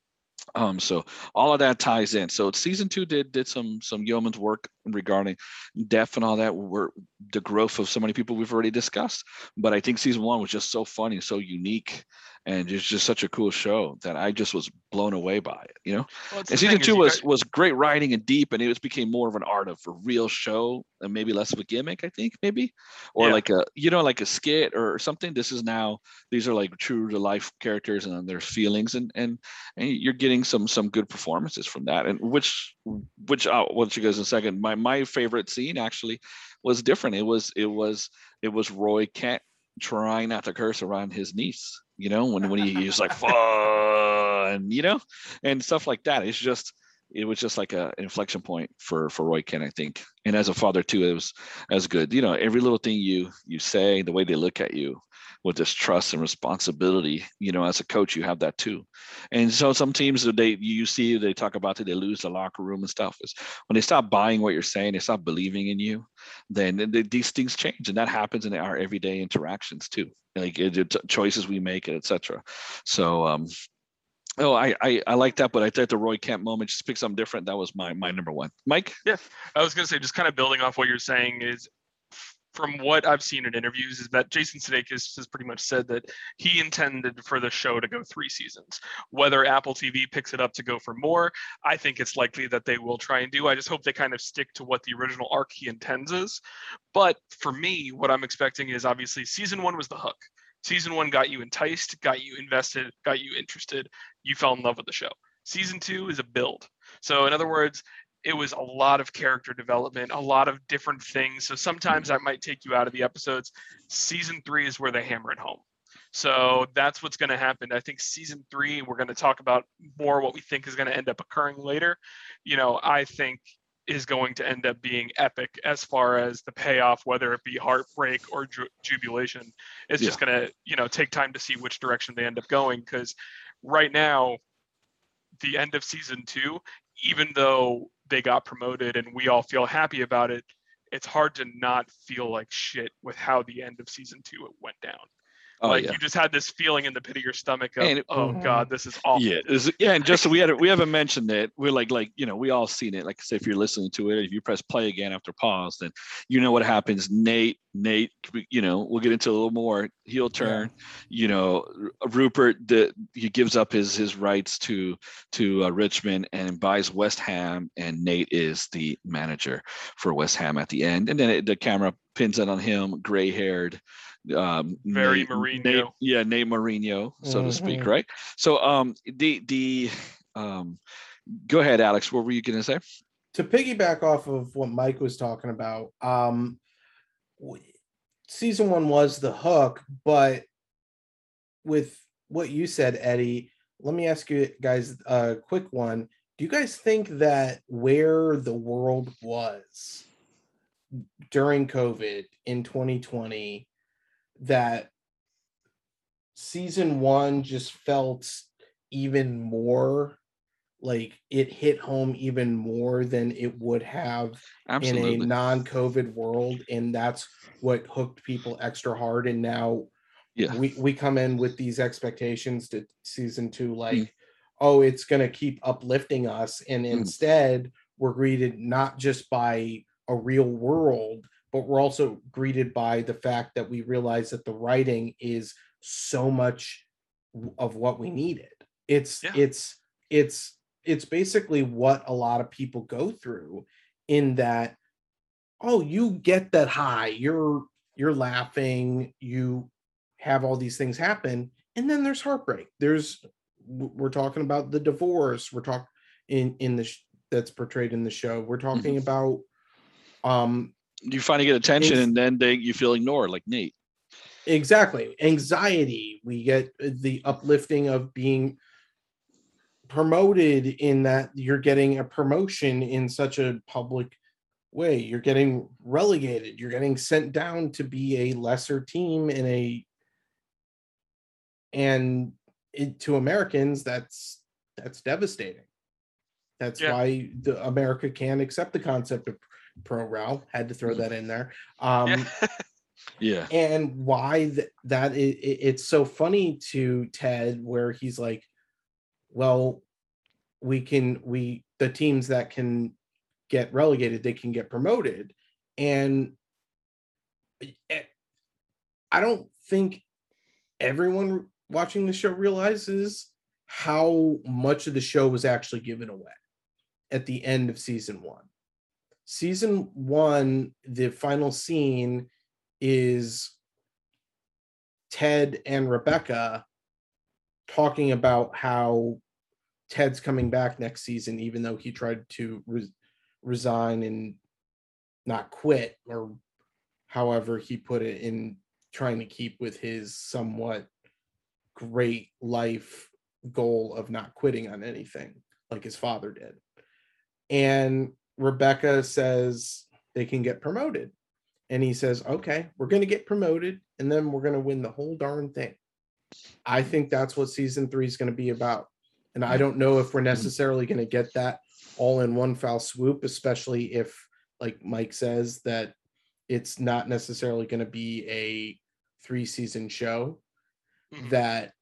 Um, so all of that ties in. So season two did did some some yeoman's work regarding death and all that. Were the growth of so many people we've already discussed. But I think season one was just so funny, so unique, and it's just such a cool show that I just was blown away by it. You know, well, and season two was got... was great writing and deep, and it was became more of an art of a real show and maybe less of a gimmick. I think maybe or yeah. like a you know like a skit or something. This is now these are like true to life characters and their feelings, and and and you're getting some some good performances from that. And which which uh, I'll let you guys in a second. My my favorite scene actually was different. It was it was it was Roy Kent trying not to curse around his niece. You know, when when he, he was like fun, you know, and stuff like that. It's just it was just like a, an inflection point for for Roy Kent, I think. And as a father too, it was as good. You know, every little thing you you say, the way they look at you with this trust and responsibility, you know, as a coach, you have that too. And so some teams that they you see they talk about it, they lose the locker room and stuff. Is when they stop buying what you're saying, they stop believing in you, then they, these things change, and that happens in our everyday interactions too, like it, it, choices we make, et cetera. So, um, oh, I, I I like that, but I thought the Roy Kent moment just pick something different. That was my my number one. Mike? Yeah, I was gonna say, just kind of building off what you're saying is, from what I've seen in interviews, is that Jason Sudeikis has pretty much said that he intended for the show to go three seasons. Whether Apple T V picks it up to go for more, I think it's likely that they will try and do. I just hope they kind of stick to what the original arc he intends is. But for me, what I'm expecting is obviously season one was the hook. Season one got you enticed, got you invested, got you interested. You fell in love with the show. Season two is a build. So in other words, it was a lot of character development, a lot of different things. So sometimes that might take you out of the episodes. Season three is where they hammer it home. So that's what's going to happen. I think season three, we're going to talk about more what we think is going to end up occurring later. You know, I think is going to end up being epic as far as the payoff, whether it be heartbreak or ju- jubilation. It's yeah. just going to, you know, take time to see which direction they end up going. Because right now, the end of season two, even though they got promoted and we all feel happy about it, it's hard to not feel like shit with how the end of season two it went down. Oh, like yeah. you just had this feeling in the pit of your stomach of, it, oh mm-hmm. God, this is awful. Yeah, was, yeah, and just so we had we haven't mentioned it. We're like like you know we all seen it. Like I say, if you're listening to it, if you press play again after pause, then you know what happens. Nate, Nate, you know we'll get into a little more heel turn. Yeah. You know, Rupert, the he gives up his his rights to to uh, Richmond and buys West Ham, and Nate is the manager for West Ham at the end, and then it, the camera pins it on him, gray haired. Um, very Nate, Mourinho. Nate, yeah, Nate Mourinho, so mm-hmm. to speak, right? So, um, the the um, go ahead, Alex. What were you gonna say? To piggyback off of what Mike was talking about, um, season one was the hook, but with what you said, Eddie, let me ask you guys a quick one. Do you guys think that where the world was during COVID in twenty twenty, that season one just felt even more like it hit home even more than it would have Absolutely. in a non-COVID world, and that's what hooked people extra hard? And now yeah. we, we come in with these expectations to season two, like, mm. oh, it's going to keep uplifting us. And Mm. instead, we're greeted not just by a real world, but we're also greeted by the fact that we realize that the writing is so much of what we needed. It's Yeah. it's it's it's basically what a lot of people go through, in that, oh, you get that high, you're you're laughing, you have all these things happen, and then there's heartbreak. There's we're talking about the divorce. We're talking in in the sh- that's portrayed in the show. We're talking Mhm. about um You finally get attention, Ex- and then they you feel ignored, like Nate. exactly anxiety. We get the uplifting of being promoted, in that you're getting a promotion in such a public way. You're getting relegated. You're getting sent down to be a lesser team in a and it, to Americans, that's that's devastating. That's Yeah. why the America can't accept the concept of pro rel. Had to throw that in there. Um, Yeah. Yeah. and why th- that it, it- it's so funny to Ted, where he's like, well, we can we the teams that can get relegated, they can get promoted. And eh, I don't think everyone watching the show realizes how much of the show was actually given away at the end of season one. Season one, the final scene is Ted and Rebecca talking about how Ted's coming back next season, even though he tried to re- resign and not quit, or however he put it, in trying to keep with his somewhat great life goal of not quitting on anything like his father did. And Rebecca says they can get promoted. And he says, okay, we're going to get promoted, and then we're going to win the whole darn thing. I think that's what season three is going to be about. And I don't know if we're necessarily going to get that all in one foul swoop, especially if, like Mike says, that it's not necessarily going to be a three season show, Mhm. that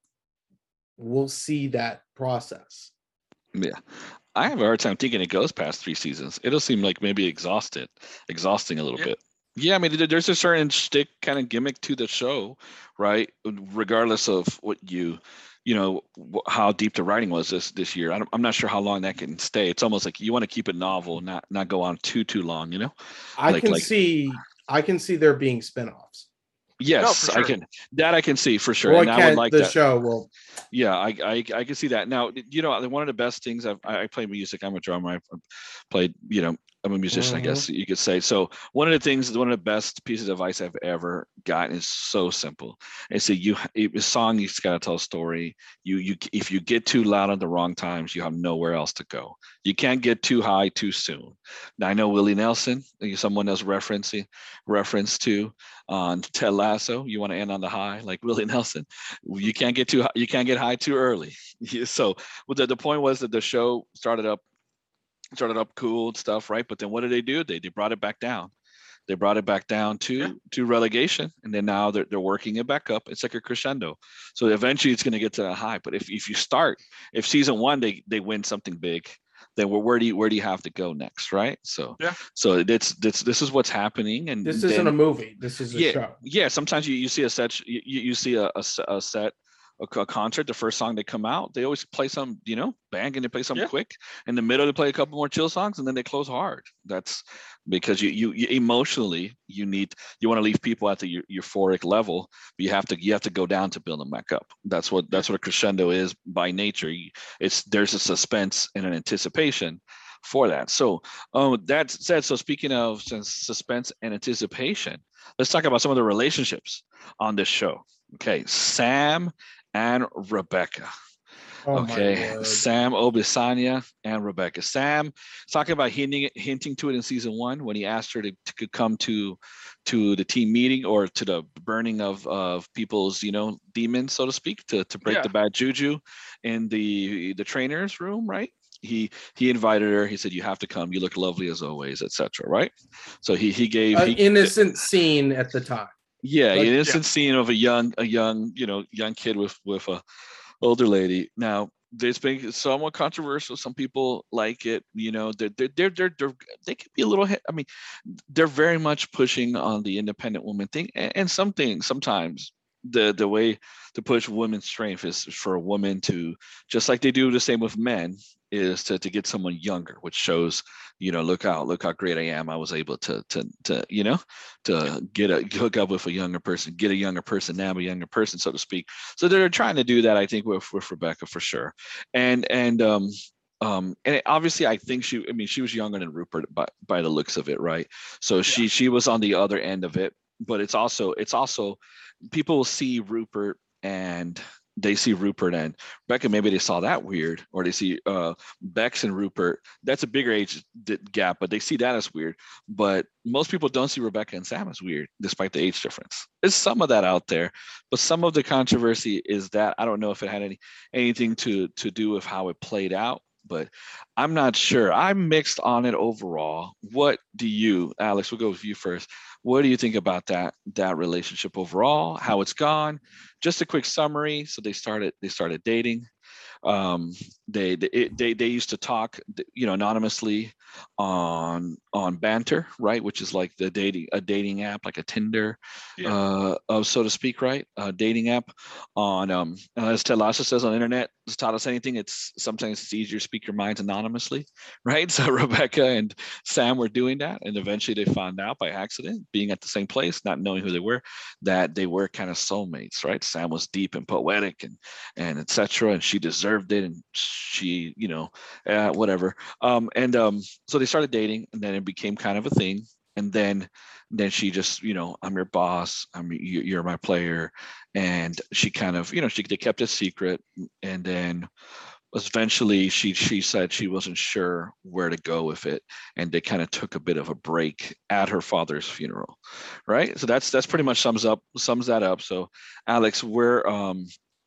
we'll see that process. Yeah. I have a hard time thinking it goes past three seasons. It'll seem like maybe exhausted, exhausting a little Yeah. bit. Yeah, I mean, there- there's a certain stick kind of gimmick to the show, right? Regardless of what you, you know, wh- how deep the writing was this this year. I don't, I'm not sure how long that can stay. It's almost like you want to keep it novel, not not go on too too long. You know? I Like can like see I can see there being spinoffs. yes, for I sure. can. That I can see for sure, Roy and I would Kent, like the that. show will. Yeah, I, I I can see that. Now, you know, one of the best things I've I I play music. I'm a drummer. I've played, you know, I'm a musician, I guess you could say. So one of the things, one of the best pieces of advice I've ever gotten is so simple. It's that you, a song, you just got to tell a story. You you if you get too loud at the wrong times, you have nowhere else to go. You can't get too high too soon. Now I know Willie Nelson, someone else referencing reference to on Ted Lasso. You want to end on the high, like Willie Nelson. You can't get too high, you can't get high too early. So well, the, the point was that the show started up started up cool and stuff, right? But then what did they do? They they brought it back down. They brought it back down to Yeah. to relegation, and then now they're they're working it back up. It's like a crescendo. So eventually it's going to get to that high. But if if you start, if season one they they win something big, then where, where do you where do you have to go next, right? So Yeah. so it's this this is what's happening, and This then, isn't a movie. This is a yeah show. yeah. Sometimes you you see a set you you see a a, s- a set. A, a concert, the first song they come out, they always play some, you know, bang, and they play something Yeah. quick. In the middle, they play a couple more chill songs, and then they close hard. That's because you you, you emotionally you need you want to leave people at the eu- euphoric level, but you have to you have to go down to build them back up. That's what that's what a crescendo is by nature. You- It's there's a suspense and an anticipation for that. So, um, that said, so speaking of sus- suspense and anticipation, let's talk about some of the relationships on this show. Okay, Sam and Rebecca. Oh my Okay, word. Sam Obisanya and Rebecca. Sam is talking about hinting hinting to it in season one when he asked her to, to come to to the team meeting or to the burning of of people's, you know, demons, so to speak, to to break Yeah. the bad juju in the the trainer's room, right? He he invited her. He said, "You have to come. You look lovely as always," et cetera. Right? So he he gave An he, innocent scene at the time. yeah, Like- an instant scene of a young, a young, you know, young kid with with a older lady. Now, it's been somewhat controversial. Some people like it. You know, they're they're they're, they're, they're they could be a little. I mean, they're very much pushing on the independent woman thing, and, and some things sometimes the the way to push women's strength is for a woman to, just like they do the same with men, is to, to get someone younger, which shows, you know, look out, look how great I am. I was able to to to you know to get a hook up with a younger person, get a younger person, nab a younger person, so to speak. So they're trying to do that, I think, with with Rebecca for sure. And and um um and obviously I think she, I mean, she was younger than Rupert by by the looks of it, right? So yeah. she she was on the other end of it, but it's also it's also people will see Rupert and they see Rupert and Rebecca, maybe they saw that weird, or they see uh, Bex and Rupert. That's a bigger age gap, but they see that as weird. But most people don't see Rebecca and Sam as weird, despite the age difference. There's some of that out there, but some of the controversy is that I don't know if it had any anything to to do with how it played out. But I'm not sure. I'm mixed on it overall. What do you, Alex? We'll go with you first. What do you think about that that relationship overall? How it's gone? Just a quick summary. So they started they started dating. Um, they they they they used to talk, you know, anonymously on on Banter, right? Which is like the dating a dating app, like a Tinder, yeah. uh, of so to speak, right? A dating app. On um, as Ted Lasso says on the internet, has taught us anything. It's sometimes it's easier to speak your minds anonymously, right? So Rebecca and Sam were doing that, and eventually they found out by accident, being at the same place, not knowing who they were, that they were kind of soulmates, right? Sam was deep and poetic and and et cetera, and she deserved it, and she, you know, uh, whatever. Um, and um, so they started dating, and then it became kind of a thing. And then, then she just, you know, I'm your boss. I'm you're my player, and she kind of, you know, she they kept it secret. And then eventually, she she said she wasn't sure where to go with it, and they kind of took a bit of a break at her father's funeral, right? So that's that's pretty much sums up sums that up. So, Alex, we're um.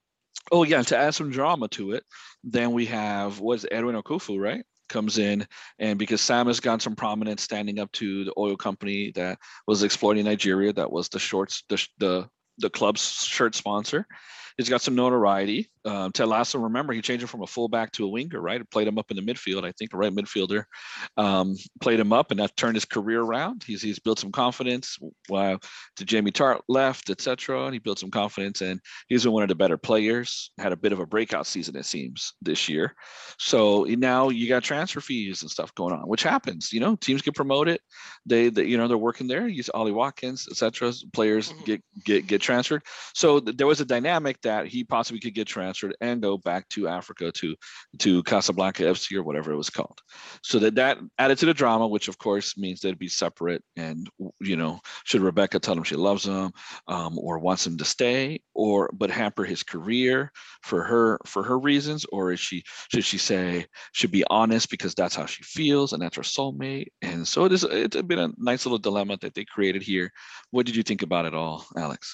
Oh yeah, to add some drama to it, then we have what's Edwin Okufu, right? Comes in, and because Sam has got some prominence standing up to the oil company that was exploiting Nigeria, that was the shorts, the the, the club's shirt sponsor. He's got some notoriety. Um, Ted Lasso, remember, he changed him from a fullback to a winger, right? Played him up in the midfield, I think, the right midfielder. Um, played him up, and that turned his career around. He's he's built some confidence while to Jamie Tart left, et cetera. And he built some confidence, and he's been one of the better players. Had a bit of a breakout season, it seems, this year. So now you got transfer fees and stuff going on, which happens. You know, teams get promoted. They, they you know, they're working there. Use Ollie Watkins, et cetera. Players get get get transferred. So th- there was a dynamic that he possibly could get transferred and go back to Africa, to to Casablanca F C or whatever it was called. So that that added to the drama, which of course means they'd be separate. And you know, should Rebecca tell him she loves him, um, or wants him to stay, or but hamper his career for her for her reasons, or is she should she say should be honest because that's how she feels and that's her soulmate? And so it is. It's been a nice little dilemma that they created here. What did you think about it all, Alex?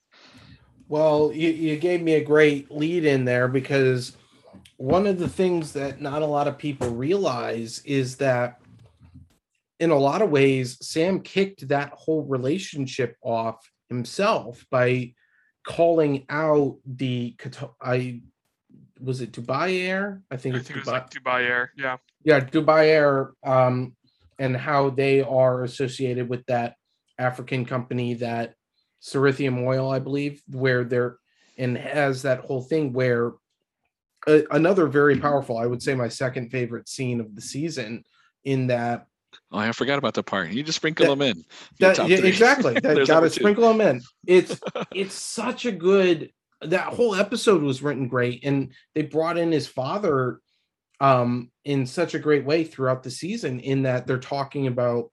Well, you, you gave me a great lead in there, because one of the things that not a lot of people realize is that in a lot of ways, Sam kicked that whole relationship off himself by calling out the, I was it Dubai Air? I think I it's think Dubai. It was like Dubai Air. Yeah. Yeah. Dubai Air, um, and how they are associated with that African company that Cerithium Oil, I believe, where they're, and has that whole thing where uh, another very powerful, I would say my second favorite scene of the season, in that. Oh, I forgot about the part. You just sprinkle that, them in. That, yeah, exactly. That got to sprinkle them in. It's it's such a good. That whole episode was written great, and they brought in his father um, in such a great way throughout the season. In that they're talking about.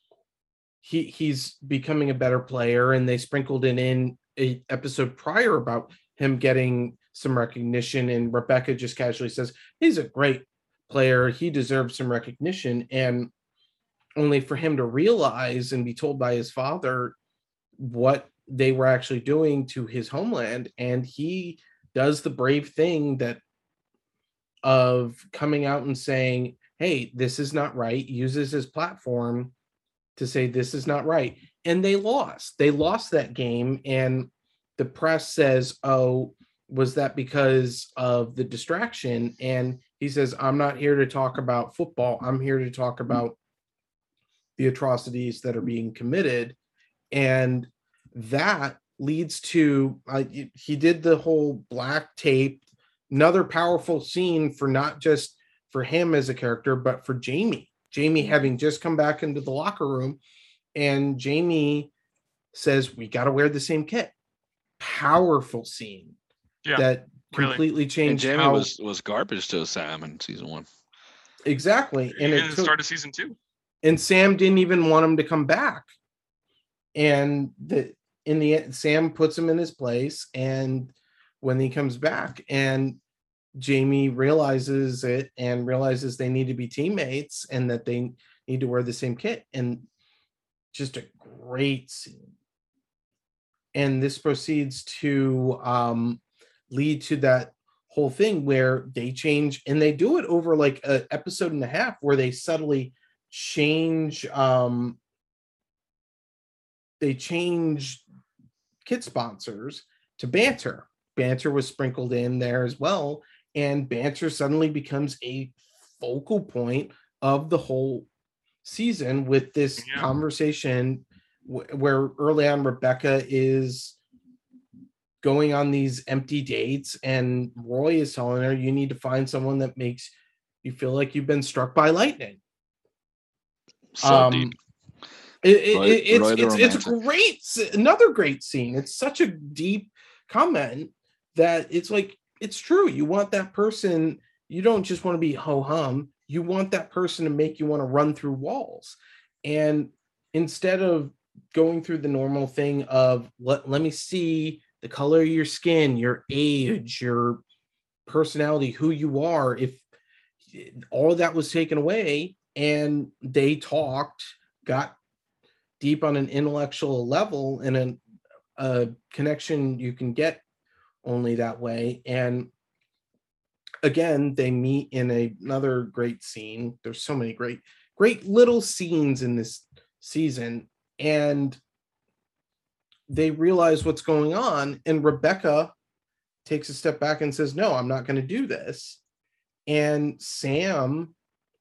He he's becoming a better player, and they sprinkled it in a episode prior about him getting some recognition, and Rebecca just casually says he's a great player, he deserves some recognition, and only for him to realize and be told by his father what they were actually doing to his homeland. And he does the brave thing that of coming out and saying, hey, this is not right, uses his platform to say this is not right. And they lost. They lost that game. And the press says, oh, was that because of the distraction? And he says, I'm not here to talk about football. I'm here to talk about the atrocities that are being committed. And that leads to, uh, he did the whole black tape, another powerful scene for not just for him as a character, but for Jamie. Jamie having just come back into the locker room, and Jamie says, we got to wear the same kit. Powerful scene. Yeah, that completely really. changed. And Jamie how... was was garbage to Sam in season one. Exactly, and it took... started season two. And Sam didn't even want him to come back. And the in the end, Sam puts him in his place. And when he comes back, and Jamie realizes it and realizes they need to be teammates and that they need to wear the same kit. And just a great scene. And this proceeds to um, lead to that whole thing where they change, and they do it over like an episode and a half where they subtly change um, they change kit sponsors to Banter. Banter was sprinkled in there as well, and Banter suddenly becomes a focal point of the whole season with this yeah. conversation w- where early on Rebecca is going on these empty dates, and Roy is telling her, you need to find someone that makes you feel like you've been struck by lightning. So um, deep. It, it, Roy, it's, Roy it's, it's a great, another great scene. It's such a deep comment that it's like, it's true. You want that person. You don't just want to be ho-hum. You want that person to make you want to run through walls. And instead of going through the normal thing of let, let me see the color of your skin, your age, your personality, who you are, if all of that was taken away and they talked, got deep on an intellectual level and a, a connection you can get only that way. And again, they meet in a, another great scene. There's so many great, great little scenes in this season. And they realize what's going on, and Rebecca takes a step back and says, no, I'm not going to do this. And Sam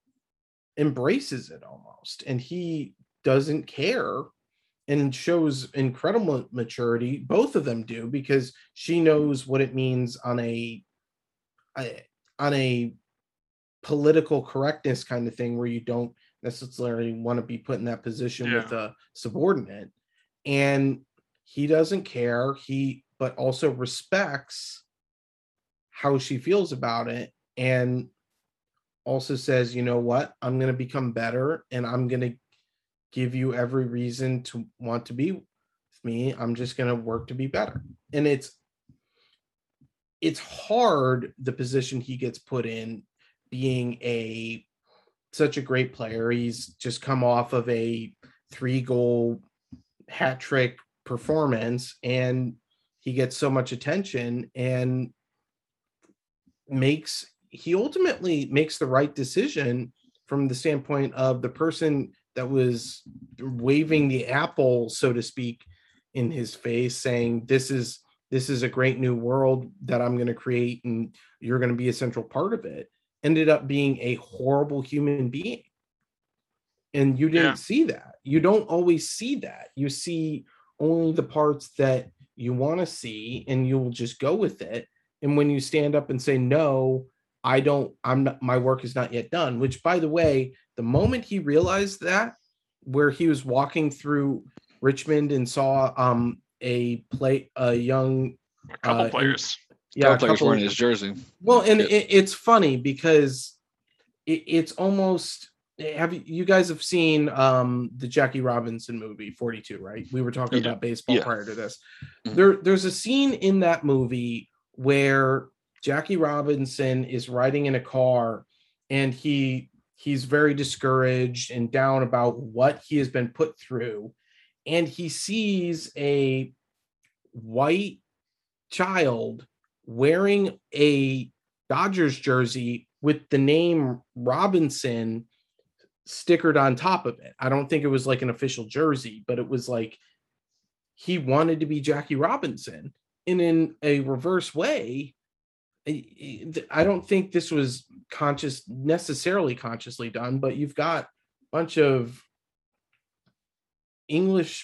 embraces it almost, and he doesn't care and shows incredible maturity. Both of them do, because she knows what it means on a, a on a political correctness kind of thing, where you don't necessarily want to be put in that position yeah. with a subordinate. And he doesn't care. He, but also respects how she feels about it, and also says, you know what, I'm going to become better, and I'm going to give you every reason to want to be with me. I'm just going to work to be better. And it's, it's hard, the position he gets put in, being a, such a great player. He's just come off of a three goal hat trick performance, and he gets so much attention and makes, he ultimately makes the right decision from the standpoint of the person that was waving the apple, so to speak, in his face, saying, this is, this is a great new world that I'm going to create, and you're going to be a central part of it, ended up being a horrible human being. And you didn't yeah. see that. You don't always see that. You see only the parts that you want to see, and you will just go with it. And when you stand up and say, no, I don't, I'm not, my work is not yet done, which, by the way, the moment he realized that, where he was walking through Richmond and saw um, a play, a young, a couple uh, players, in, yeah, couple players wearing his jersey. Well, and it, it's funny because it, it's almost, have you, you guys have seen um, the Jackie Robinson movie forty-two, right? We were talking yeah. about baseball yeah. prior to this. Mm-hmm. There, there's a scene in that movie where Jackie Robinson is riding in a car, and he he's very discouraged and down about what he has been put through, and he sees a white child wearing a Dodgers jersey with the name Robinson stickered on top of it. I don't think it was like an official jersey, but it was like he wanted to be Jackie Robinson. and in a reverse way, I I don't think this was conscious necessarily consciously done, but you've got a bunch of English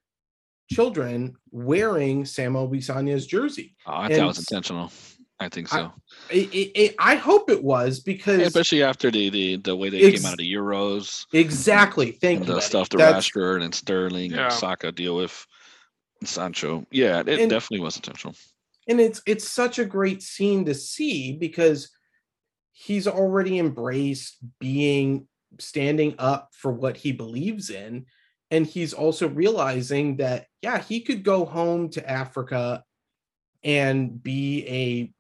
children wearing Sam Obisanya's jersey. Oh, I thought And it was intentional. I think so. I, it, it, I hope it was, because Especially after the the, the way they Ex- came out of the Euros. exactly. Thank And you. the Eddie. stuff that That's- Rashford and Sterling Yeah. and Saka deal with, and Sancho. Yeah, it And- definitely was intentional. and it's it's such a great scene to see, because he's already embraced being standing up for what he believes in, and he's also realizing that, yeah, he could go home to Africa and be a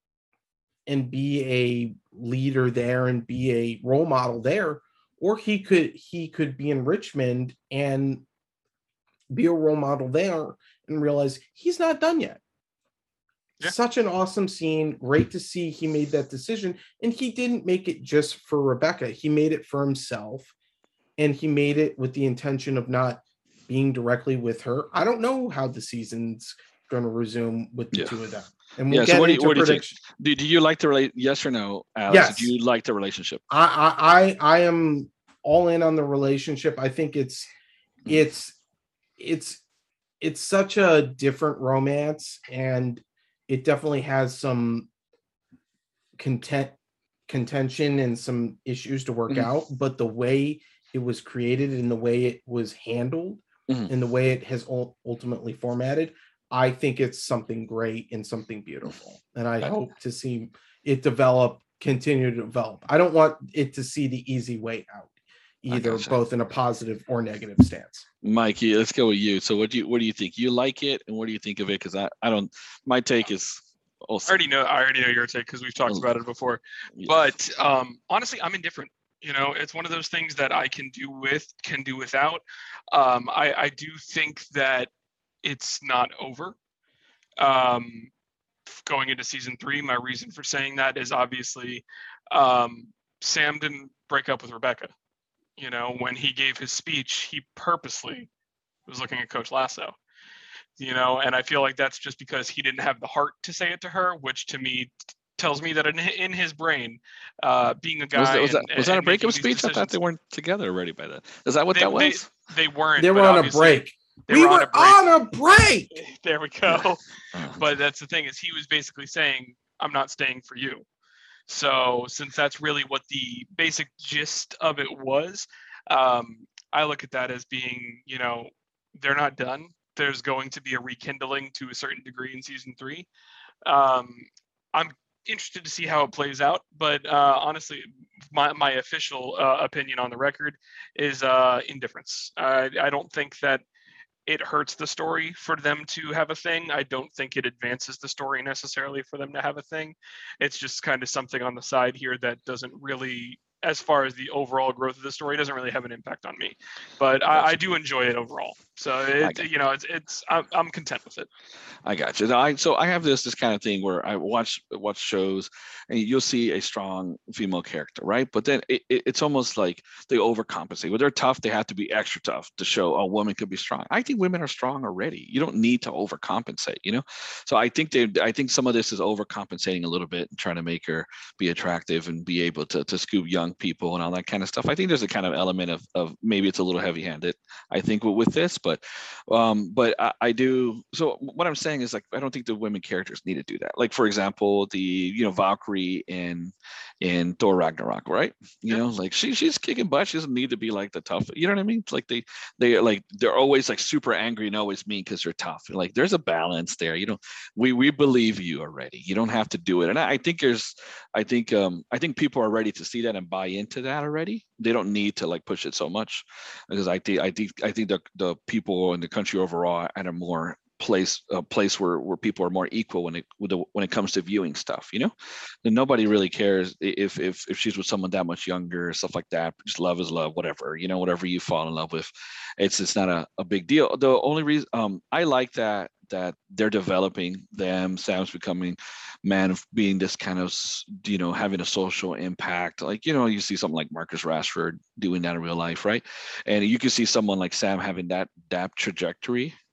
and be a leader there and be a role model there, or he could he could be in Richmond and be a role model there and realize he's not done yet. Yeah. Such an awesome scene. Great to see he made that decision. And he didn't make it just for Rebecca. He made it for himself. And he made it with the intention of not being directly with her. I don't know how the season's going to resume with the Yeah. two of them. And we'll Yeah, get so what do you- into what do you think? predictions. Do, do you like the relate? Yes or no, Alex? Yes. Do you like the relationship? I, I I I am all in on the relationship. I think it's it's it's it's such a different romance, and it definitely has some content contention and some issues to work Mhm. out. But the way it was created and the way it was handled Mhm. and the way it has ul- ultimately formatted, I think it's something great and something beautiful. And I I- hope to see it develop, continue to develop. I don't want it to see the easy way out, either, gotcha. both in a positive or negative stance. Mikey, let's go with you. So what do you what do you think? You like it, and what do you think of it? Because I, I don't. My take is I also. already know. I already know your take because we've talked Oh. about it before. Yeah. But um, honestly, I'm indifferent. You know, it's one of those things that I can do with, can do without. Um, I, I do think that it's not over. Um, going into season three, my reason for saying that is obviously um, Sam didn't break up with Rebecca. You know, when he gave his speech, he purposely was looking at Coach Lasso. You know, and I feel like that's just because he didn't have the heart to say it to her, which to me t- tells me that in, in his brain, uh, being a guy was that, was and, that, was that a and breakup making these speech? I thought they decisions- weren't together already by then. Is that what they, that they- was? They, weren't. They were but on a obviously break. they We were were on a on a break. There we go. Uh, But that's the thing, is he was basically saying, I'm not staying for you. So since that's really what the basic gist of it was, um, I look at that as being, you know, they're not done. There's going to be a rekindling to a certain degree in season three. Um, I'm interested to see how it plays out, but uh, honestly, my, my official uh, opinion on the record is uh, indifference. I, I don't think that it hurts the story for them to have a thing. I don't think it advances the story necessarily for them to have a thing. It's just kind of something on the side here that doesn't really, as far as the overall growth of the story, doesn't really have an impact on me. But I, I do enjoy it overall. So it, got you know, it's it's I'm, I'm content with it. I got you. Now, I so I have this this kind of thing where I watch watch shows, and you'll see a strong female character, right? But then it, it, it's almost like they overcompensate. When they're tough, they have to be extra tough to show a woman could be strong. I think women are strong already. You don't need to overcompensate, you know. So I think they, I think some of this is overcompensating a little bit and trying to make her be attractive and be able to to scoop young people and all that kind of stuff. I think there's a kind of element of of maybe it's a little heavy handed. I think with, with this, but um, but I, I do. So what I'm saying is, like, I don't think the women characters need to do that. Like, for example, the you know Valkyrie in in Thor Ragnarok, right? You Yeah. know, like she she's kicking butt. She doesn't need to be like the tough. You know what I mean? It's like they they are like they're always like super angry and always mean because they're tough. Like there's a balance there. You know, we we believe you already. You don't have to do it. And I, I think there's I think um I think people are ready to see that and buy into that already. They don't need to like push it so much, because I think I think I think the the people in the country overall are at a more place a place where where people are more equal when it with the, when it comes to viewing stuff, you know. Then nobody really cares if if if she's with someone that much younger, stuff like that. Just love is love, whatever, you know, whatever you fall in love with, it's it's not a, a big deal. The only reason um I like that that they're developing them. Sam's becoming man of being this kind of s- you know having a social impact. Like, you know, you see something like Marcus Rashford doing that in real life, right? And you can see someone like Sam having that that trajectory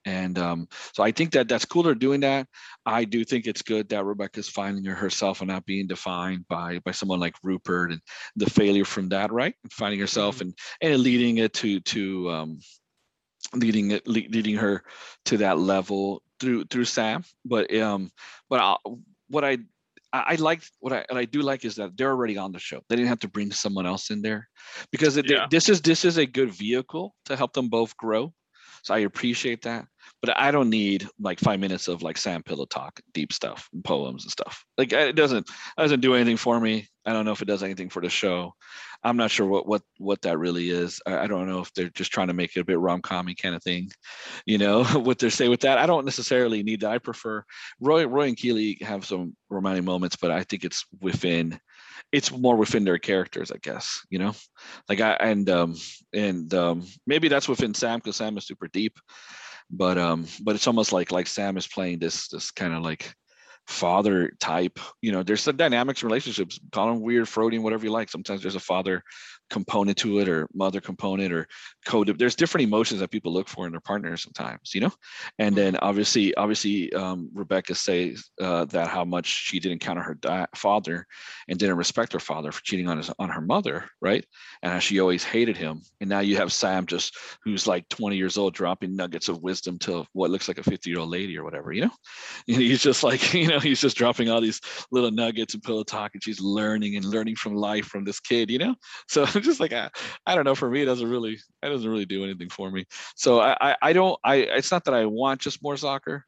And um, so I think that that's cool they're doing that. I do think it's good that Rebecca's finding herself and not being defined by by someone like Rupert and the failure from that, right? And finding herself Mhm. and and leading it to to um, leading it le- leading her to that level through through Sam. But um, but I, what I I I like what I what I do like is that they're already on the show. They didn't have to bring someone else in there because it, Yeah. this is this is a good vehicle to help them both grow. So I appreciate that. But I don't need like five minutes of like Sam Pillow talk, deep stuff, and poems and stuff. Like it doesn't it doesn't do anything for me. I don't know if it does anything for the show. I'm not sure what what what that really is. I, I don't know if they're just trying to make it a bit rom-commy kind of thing, you know, what they're saying with that. I don't necessarily need that. I prefer Roy Roy and Keeley have some romantic moments, but I think it's within it's more within their characters, I guess, you know, like I and um and um maybe that's within Sam because Sam is super deep, but um but it's almost like like Sam is playing this this kind of like father type, you know, there's some dynamics in relationships, call them weird, Freudian, whatever you like. Sometimes there's a father component to it or mother component or code. There's different emotions that people look for in their partners sometimes, you know. And then obviously obviously um, Rebecca says uh, that how much she didn't count on her di- father and didn't respect her father for cheating on his on her mother, right? And how she always hated him. And now you have Sam just who's like twenty years old dropping nuggets of wisdom to what looks like a fifty year old lady or whatever, you know. And he's just like, you know, he's just dropping all these little nuggets and pillow talk, and she's learning and learning from life from this kid, you know. So I'm just like, I, I don't know. For me, it doesn't really, it doesn't really do anything for me. So I, I, I don't, I. It's not that I want just more soccer,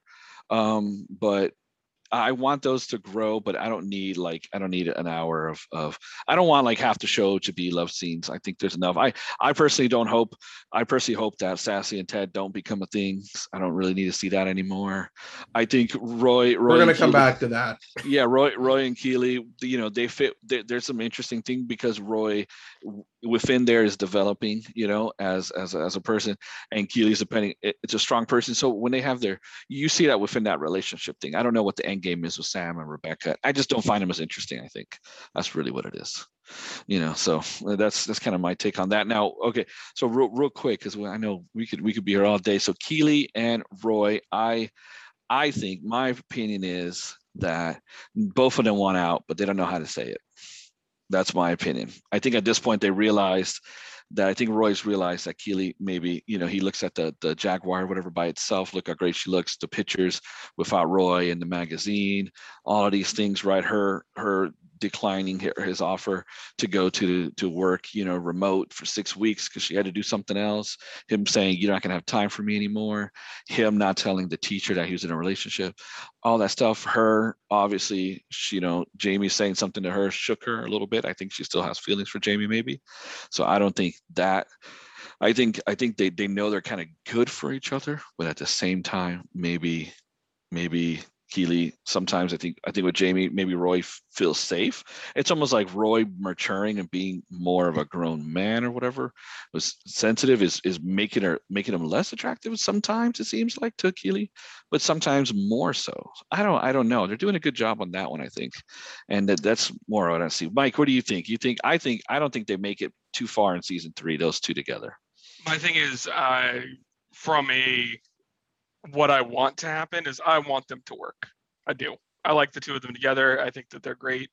um, but I want those to grow, but I don't need like I don't need an hour of of I don't want like half the show to be love scenes. I think there's enough. I I personally don't hope I personally hope that Sassy and Ted don't become a thing. I don't really need to see that anymore. I think Roy Roy We're gonna and come Keeley- back to that. yeah, Roy Roy and Keeley, you know, they fit. They, there's some interesting thing because Roy w- within there is developing, you know, as as a, as a person, and Keeley's depending. It, it's a strong person. So when they have their, you see that within that relationship thing. I don't know what the end game is with Sam and Rebecca. I just don't find them as interesting. I think that's really what it is, you know. So uh, that's that's kind of my take on that. Now, okay, so real real quick because I know we could we could be here all day. So Keeley and Roy, I I think my opinion is that both of them want out, but they don't know how to say it. That's my opinion. I think at this point they realized that I think Roy's realized that Keeley maybe, you know, he looks at the the Jaguar or whatever by itself, look how great she looks, the pictures without Roy in the magazine, all of these things, right? Her her declining his offer to go to to work, you know, remote for six weeks because she had to do something else. Him saying you're not gonna have time for me anymore. Him not telling the teacher that he was in a relationship. All that stuff. Her obviously, she, you know, Jamie saying something to her shook her a little bit. I think she still has feelings for Jamie, maybe. So I don't think that. I think I think they they know they're kind of good for each other, but at the same time, maybe maybe Keeley sometimes I think I think with Jamie, maybe Roy f- feels safe. It's almost like Roy maturing and being more of a grown man or whatever was sensitive is is making her making him less attractive sometimes it seems like to Keeley, but sometimes more so. I don't I don't know. They're doing a good job on that one, I think. And that, that's more what I see. Mike, what do you think? You think I think I don't think they make it too far in season three, those two together. My thing is, uh, from a what I want to happen is I want them to work. I do. I like the two of them together. I think that they're great.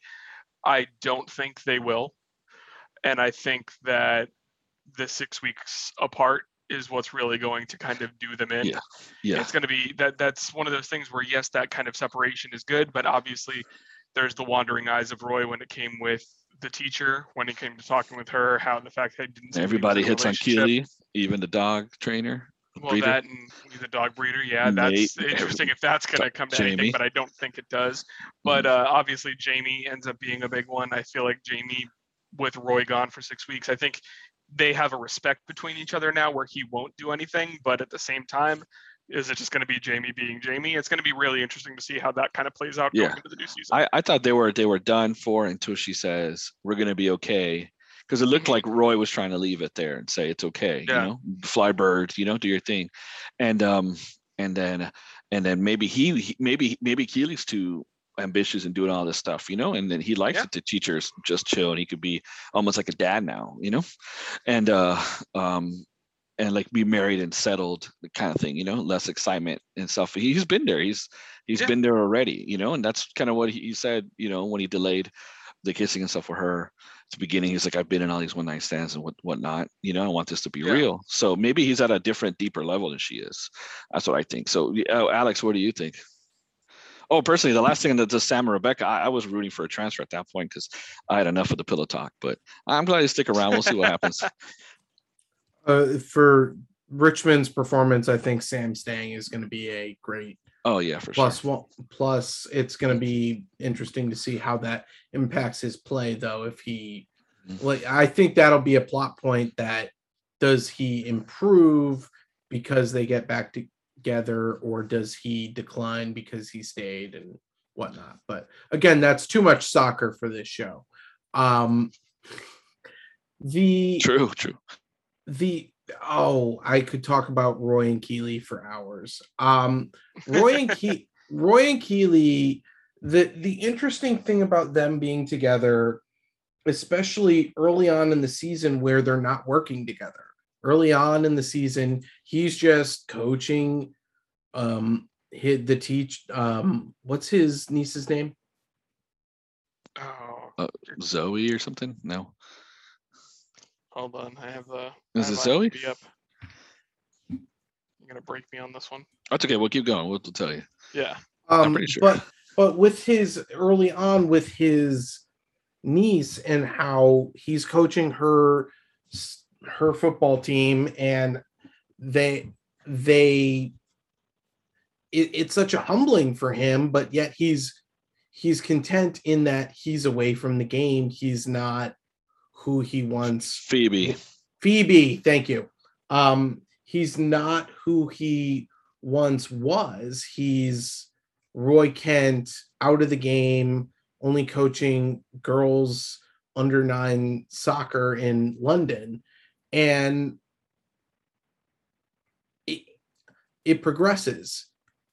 I don't think they will. And I think that the six weeks apart is what's really going to kind of do them in. Yeah. Yeah. It's going to be that that's one of those things where, yes, that kind of separation is good, but obviously there's the wandering eyes of Roy when it came with the teacher, when he came to talking with her, how the fact that he didn't seem Everybody to be in a hits on relationship. Keeley, even the dog trainer. Well, breeder. that and he's a dog breeder. Yeah, Nate, that's interesting if that's going to come to Jamie. anything, but I don't think it does. But uh, obviously, Jamie ends up being a big one. I feel like Jamie, with Roy gone for six weeks, I think they have a respect between each other now where he won't do anything. But at the same time, is it just going to be Jamie being Jamie? It's going to be really interesting to see how that kind of plays out Yeah. going into the new season. I, I thought they were they were done for until she says we're gonna be okay. Because it looked Mhm. like Roy was trying to leave it there and say it's okay, Yeah. you know, fly bird, you know, do your thing, and um, and then and then maybe he, he maybe maybe Keeley's too ambitious and doing all this stuff, you know, and then he likes Yeah. it to teachers just chill and he could be almost like a dad now, you know, and uh, um, and like be married and settled kind of thing, you know, less excitement and stuff. He's been there. He's he's Yeah. been there already, you know, and that's kind of what he said, you know, when he delayed the kissing and stuff with her at the beginning. He's like, I've been in all these one night stands and what whatnot, you know, I want this to be Yeah. real. So maybe he's at a different, deeper level than she is. That's what I think. So, uh, Alex, what do you think? Oh, personally, the last thing that the Sam and Rebecca, I, I was rooting for a transfer at that point because I had enough of the pillow talk. But I'm glad you stick around. We'll see what happens. Uh, for Richmond's performance, I think Sam staying is going to be a great. Oh yeah, for plus sure. One, plus, it's going to be interesting to see how that impacts his play, though. If he, mm-hmm. like, I think that'll be a plot point. That does he improve because they get back together, or does he decline because he stayed and whatnot? But again, that's too much soccer for this show. Um, the true, true. The oh, I could talk about Roy and Keeley for hours. Um, Roy and Ke- Roy and Keeley. The the interesting thing about them being together, especially early on in the season where they're not working together. Early on in the season, he's just coaching. Um, his, the teach. Um, what's his niece's name? Oh, uh, Zoe or something? No. Hold on, I have the. Is it Zoe? Up. You're gonna break me on this one. That's okay. We'll keep going. We'll, we'll tell you. Yeah, um, I'm pretty sure. But but with his early on with his niece and how he's coaching her her football team, and they they it, it's such a humbling for him, but yet he's he's content in that he's away from the game. He's not who he wants. Phoebe. Phoebe, thank you. Um, he's not who he once was. He's Roy Kent, out of the game, only coaching girls under nine soccer in London. And it, it progresses.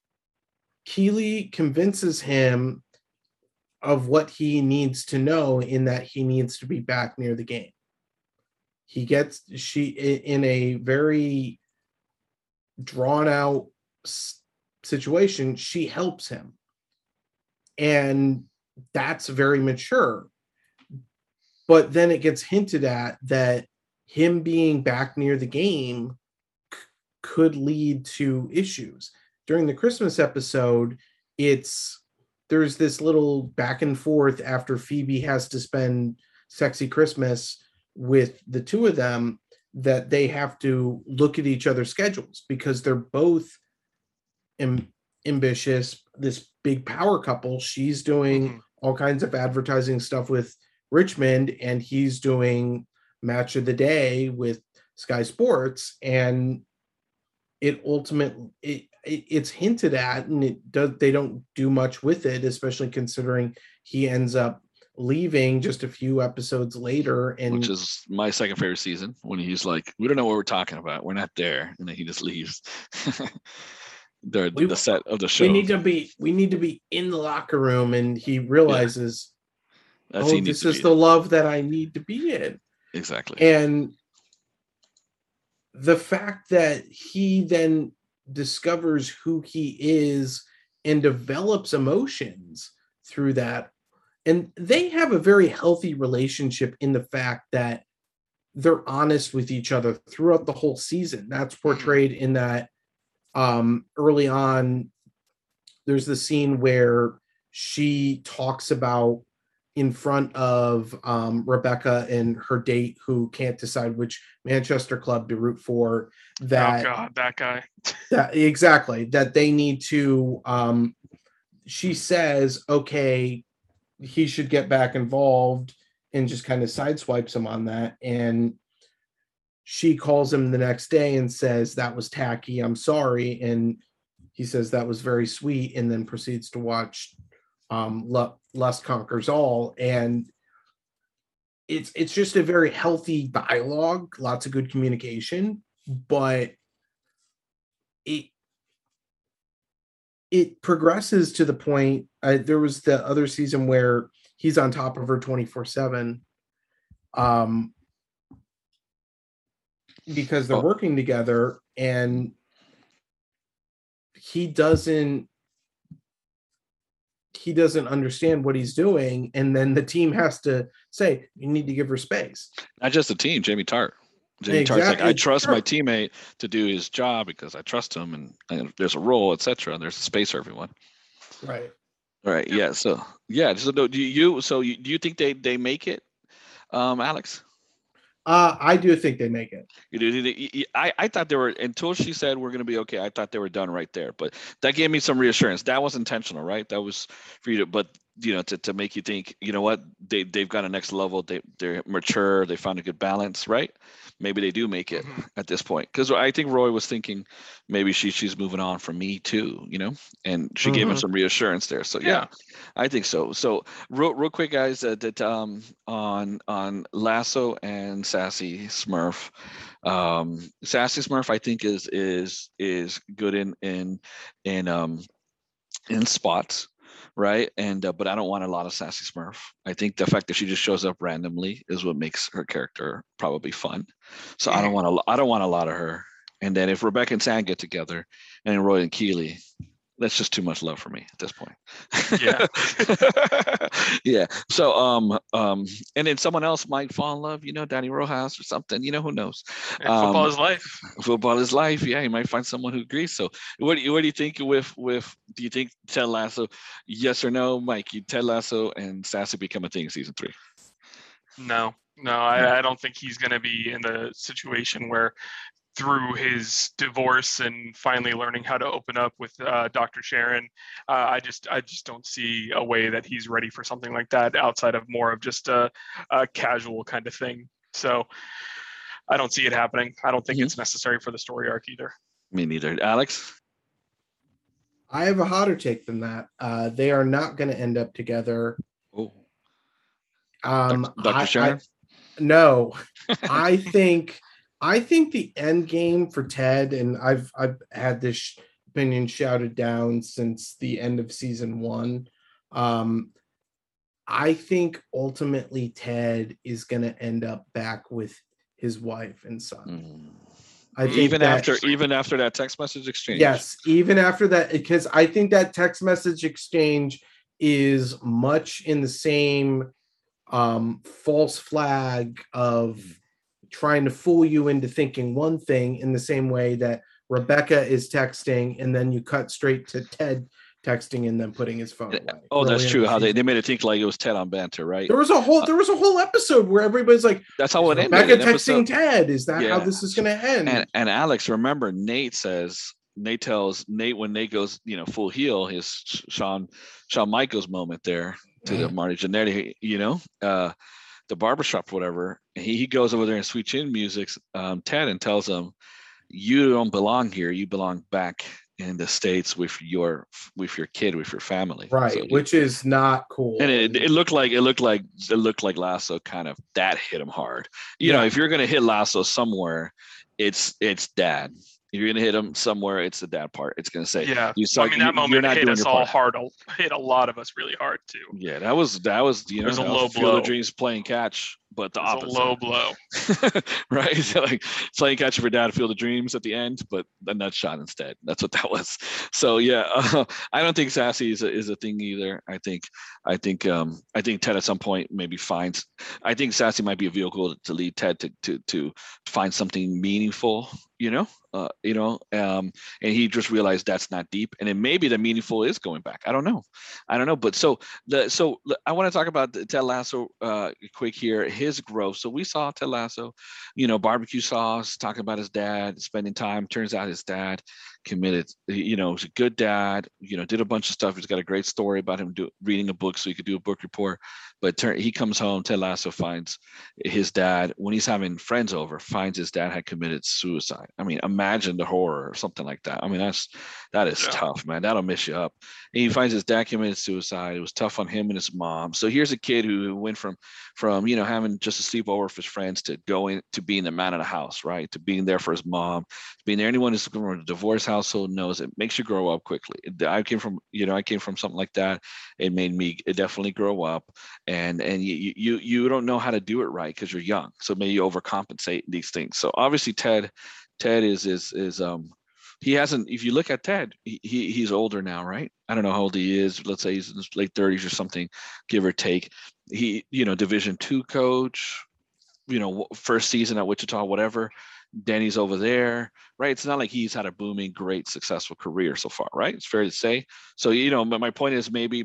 Keeley convinces him of what he needs to know, in that he needs to be back near the game. He gets she in a very drawn out situation. She helps him, and that's very mature. But then it gets hinted at that him being back near the game c- could lead to issues. During the Christmas episode, it's there's this little back and forth after Phoebe has to spend Sexy Christmas with the two of them, that they have to look at each other's schedules because they're both am- ambitious, this big power couple. She's doing mm-hmm. all kinds of advertising stuff with Richmond, and he's doing Match of the Day with Sky Sports. And it ultimately, it, it, it's hinted at, and it does, they don't do much with it, especially considering he ends up leaving just a few episodes later. And which is my second favorite season, when he's like, we don't know what we're talking about, we're not there, and then he just leaves. the, we, the set of the show. We need to be we need to be in the locker room, and he realizes, yeah. oh, this is the in. love that I need to be in. Exactly. And the fact that he then discovers who he is and develops emotions through that. And they have a very healthy relationship in the fact that they're honest with each other throughout the whole season. That's portrayed in that um, early on, there's the scene where she talks about in front of um, Rebecca and her date, who can't decide which Manchester club to root for. That, oh God, that guy. that, exactly. That they need to, um, she says, okay, he should get back involved, and just kind of sideswipes him on that. And she calls him the next day and says, that was tacky, I'm sorry. And he says that was very sweet, and then proceeds to watch um, Lust Conquers All. And it's, it's just a very healthy dialogue, lots of good communication, but it, it progresses to the point. Uh, there was the other season where he's on top of her twenty-four seven. Um, because they're Oh. working together, and he doesn't he doesn't understand what he's doing, and then the team has to say, you need to give her space. Not just the team, Jamie Tart. Jamie Tart's like, Exactly. I trust Sure. my teammate to do his job because I trust him, and, and there's a role, et cetera. There's a space for everyone. Right. All right. Yeah. So yeah. So do you? So you, do you think they they make it, um, Alex? Uh, I do think they make it. You do. you- you- I I thought they were, until she said we're going to be okay. I thought they were done right there. But that gave me some reassurance. That was intentional, right? That was for you to, but you know, to, to make you think, you know what, they they've got a next level. They they're mature. They found a good balance, right? Maybe they do make it Mhm. at this point, because I think Roy was thinking maybe she she's moving on from me too, you know, and she gave him Mhm. some reassurance there. So yeah, Yeah. I think so. So real real quick, guys, uh, that um on on Lasso and Sassy Smurf. Um, Sassy Smurf, I think is is is good in in in um in spots, right? And uh, but I don't want a lot of Sassy Smurf. I think the fact that she just shows up randomly is what makes her character probably fun. So I don't want to I don't want a lot of her. And then if Rebecca and Sam get together, and then Roy and Keeley, that's just too much love for me at this point. Yeah. Yeah. So um um and then someone else might fall in love, you know, Danny Rojas or something, you know, who knows? And football Um, is life. Football is life. Yeah, you might find someone who agrees. So what do you what do you think with with do you think Ted Lasso, yes or no, Mike? You Ted Lasso and Sassy become a thing in season three? No, no, I, I don't think he's going to be in the situation where, through his divorce and finally learning how to open up with uh, Doctor Sharon, uh, I just I just don't see a way that he's ready for something like that outside of more of just a, a casual kind of thing. So I don't see it happening. I don't think Mhm. it's necessary for the story arc either. Me neither. Alex? I have a hotter take than that. Uh, they are not going to end up together. Oh, Um, Doctor I- I- Sharon? no, I think I think the end game for Ted, and I've I've had this opinion shouted down since the end of season one. Um, I think ultimately Ted is going to end up back with his wife and son. Mm. I think even that- after even after that text message exchange. Yes, even after that, because I think that text message exchange is much in the same um, false flag of trying to fool you into thinking one thing, in the same way that Rebecca is texting, and then you cut straight to Ted texting and then putting his phone away. Oh, that's Early true. in the How they, season. they made it think like it was Ted on banter, right? There was a whole there was a whole episode where everybody's like, That's how "Is it ended. Rebecca an texting episode. Ted? Is that how Yeah. this is going to end?" And and Alex, remember, Nate says Nate tells Nate when Nate goes, you know, full heel, his Shawn Shawn Michaels moment there to the Marty Jannetty, you know, uh, the barbershop, whatever. And he, he goes over there and Sweet Chin Music's um, Ted and tells him, "You don't belong here. You belong back in the States with your with your kid, with your family." Right, So he- which is not cool. and it, it looked like it looked like it looked like Lasso kind of that hit him hard. You know, Yeah. if you're gonna hit Lasso somewhere, it's it's dad. If you're gonna hit him somewhere, it's the dad part. It's gonna say, Yeah, you suck. I mean you- that you're moment not hit doing us your all part. hard, hit a lot of us really hard too. Yeah, that was that was you It know was a that low was Field of blow. Dreams playing catch, but the It was opposite. a low blow. Right? So like playing catch for dad, Field of Dreams at the end, but a nut shot instead. That's what that was. So yeah, uh, I don't think Sassy is a, is a thing either. I think I think um I think Ted at some point maybe finds. I think Sassy might be a vehicle to lead Ted to to to find something meaningful. You know, uh, you know, um, and he just realized that's not deep, and then maybe the meaningful is going back. I don't know, I don't know. But so the so I want to talk about Ted Lasso uh, quick here. His growth. So we saw Ted Lasso, you know, barbecue sauce, talking about his dad, spending time. Turns out his dad committed, you know, was a good dad. You know, did a bunch of stuff. He's got a great story about him do, reading a book so he could do a book report. But turn, he comes home. Ted Lasso finds his dad when he's having friends over. Finds his dad had committed suicide. I mean, imagine the horror or something like that. I mean, that's that is Yeah. tough, man. That'll mess you up. And he finds his dad committed suicide. It was tough on him and his mom. So here's a kid who went from from you know having just a sleepover with his friends to going to being the man of the house, right? To being there for his mom, being there. Anyone who's from a divorced household knows it makes you grow up quickly. I came from you know I came from something like that. It made me it definitely grow up, and and you you you don't know how to do it right because you're young. So maybe you overcompensate these things. So obviously Ted. Ted is is is um he hasn't if you look at Ted, he, he he's older now, right? I don't know how old he is. Let's say he's in his late thirties or something, give or take. He, you know, division two coach, you know, first season at Wichita, whatever. Denny's over there, right? It's not like he's had a booming, great, successful career so far, right? It's fair to say. So, you know, but my point is maybe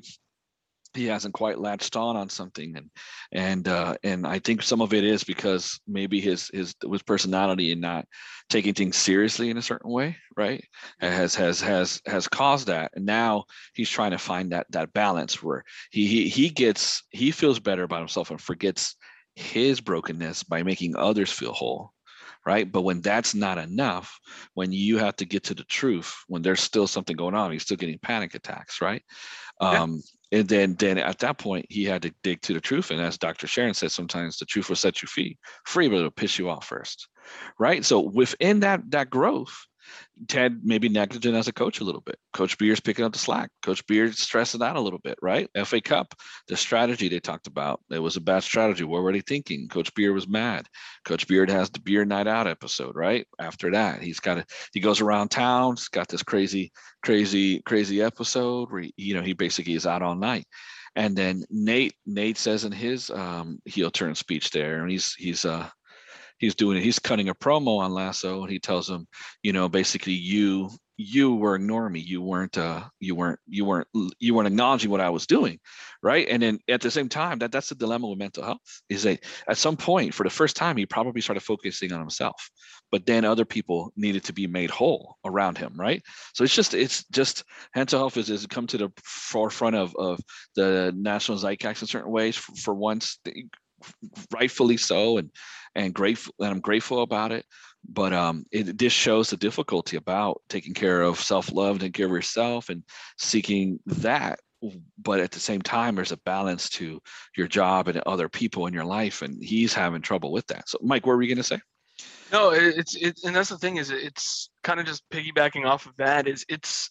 he hasn't quite latched on on something, and and uh, and I think some of it is because maybe his his his personality and not taking things seriously in a certain way, right? Has has has has caused that, and now he's trying to find that that balance where he he he gets he feels better about himself and forgets his brokenness by making others feel whole. Right. But when that's not enough, when you have to get to the truth, when there's still something going on, he's still getting panic attacks. Right. Yeah. Um, and then, then at that point, he had to dig to the truth. And as Doctor Sharon said, sometimes the truth will set you free, free, but it'll piss you off first. Right. So within that that growth, Ted maybe negligent as a coach a little bit. Coach Beard's picking up the slack. Coach Beard stressing out a little bit, right? F A Cup, the strategy they talked about, it was a bad strategy. What were they thinking? Coach Beard was mad. Coach Beard has the Beard Night Out episode, right? After that, he's got a, he goes around town. He's got this crazy, crazy, crazy episode where, he, you know, he basically is out all night. And then Nate, Nate says in his um, heel turn speech there, and he's, he's, uh, he's doing it. He's cutting a promo on Lasso, and he tells him, you know, basically, you you were ignoring me. You weren't, uh, you weren't, you weren't, you weren't acknowledging what I was doing, right? And then at the same time, that that's the dilemma with mental health. Is that at some point, for the first time, he probably started focusing on himself, but then other people needed to be made whole around him, right? So it's just, it's just mental health is has come to the forefront of of the national zeitgeist in certain ways. For, for once, rightfully so, and and grateful, and I'm grateful about it. But um, it this shows the difficulty about taking care of self-love and care of yourself and seeking that. But at the same time, there's a balance to your job and other people in your life, and he's having trouble with that. So, Mike, what were you going to say? No, it's it's and that's the thing is it's kind of just piggybacking off of that. Is it's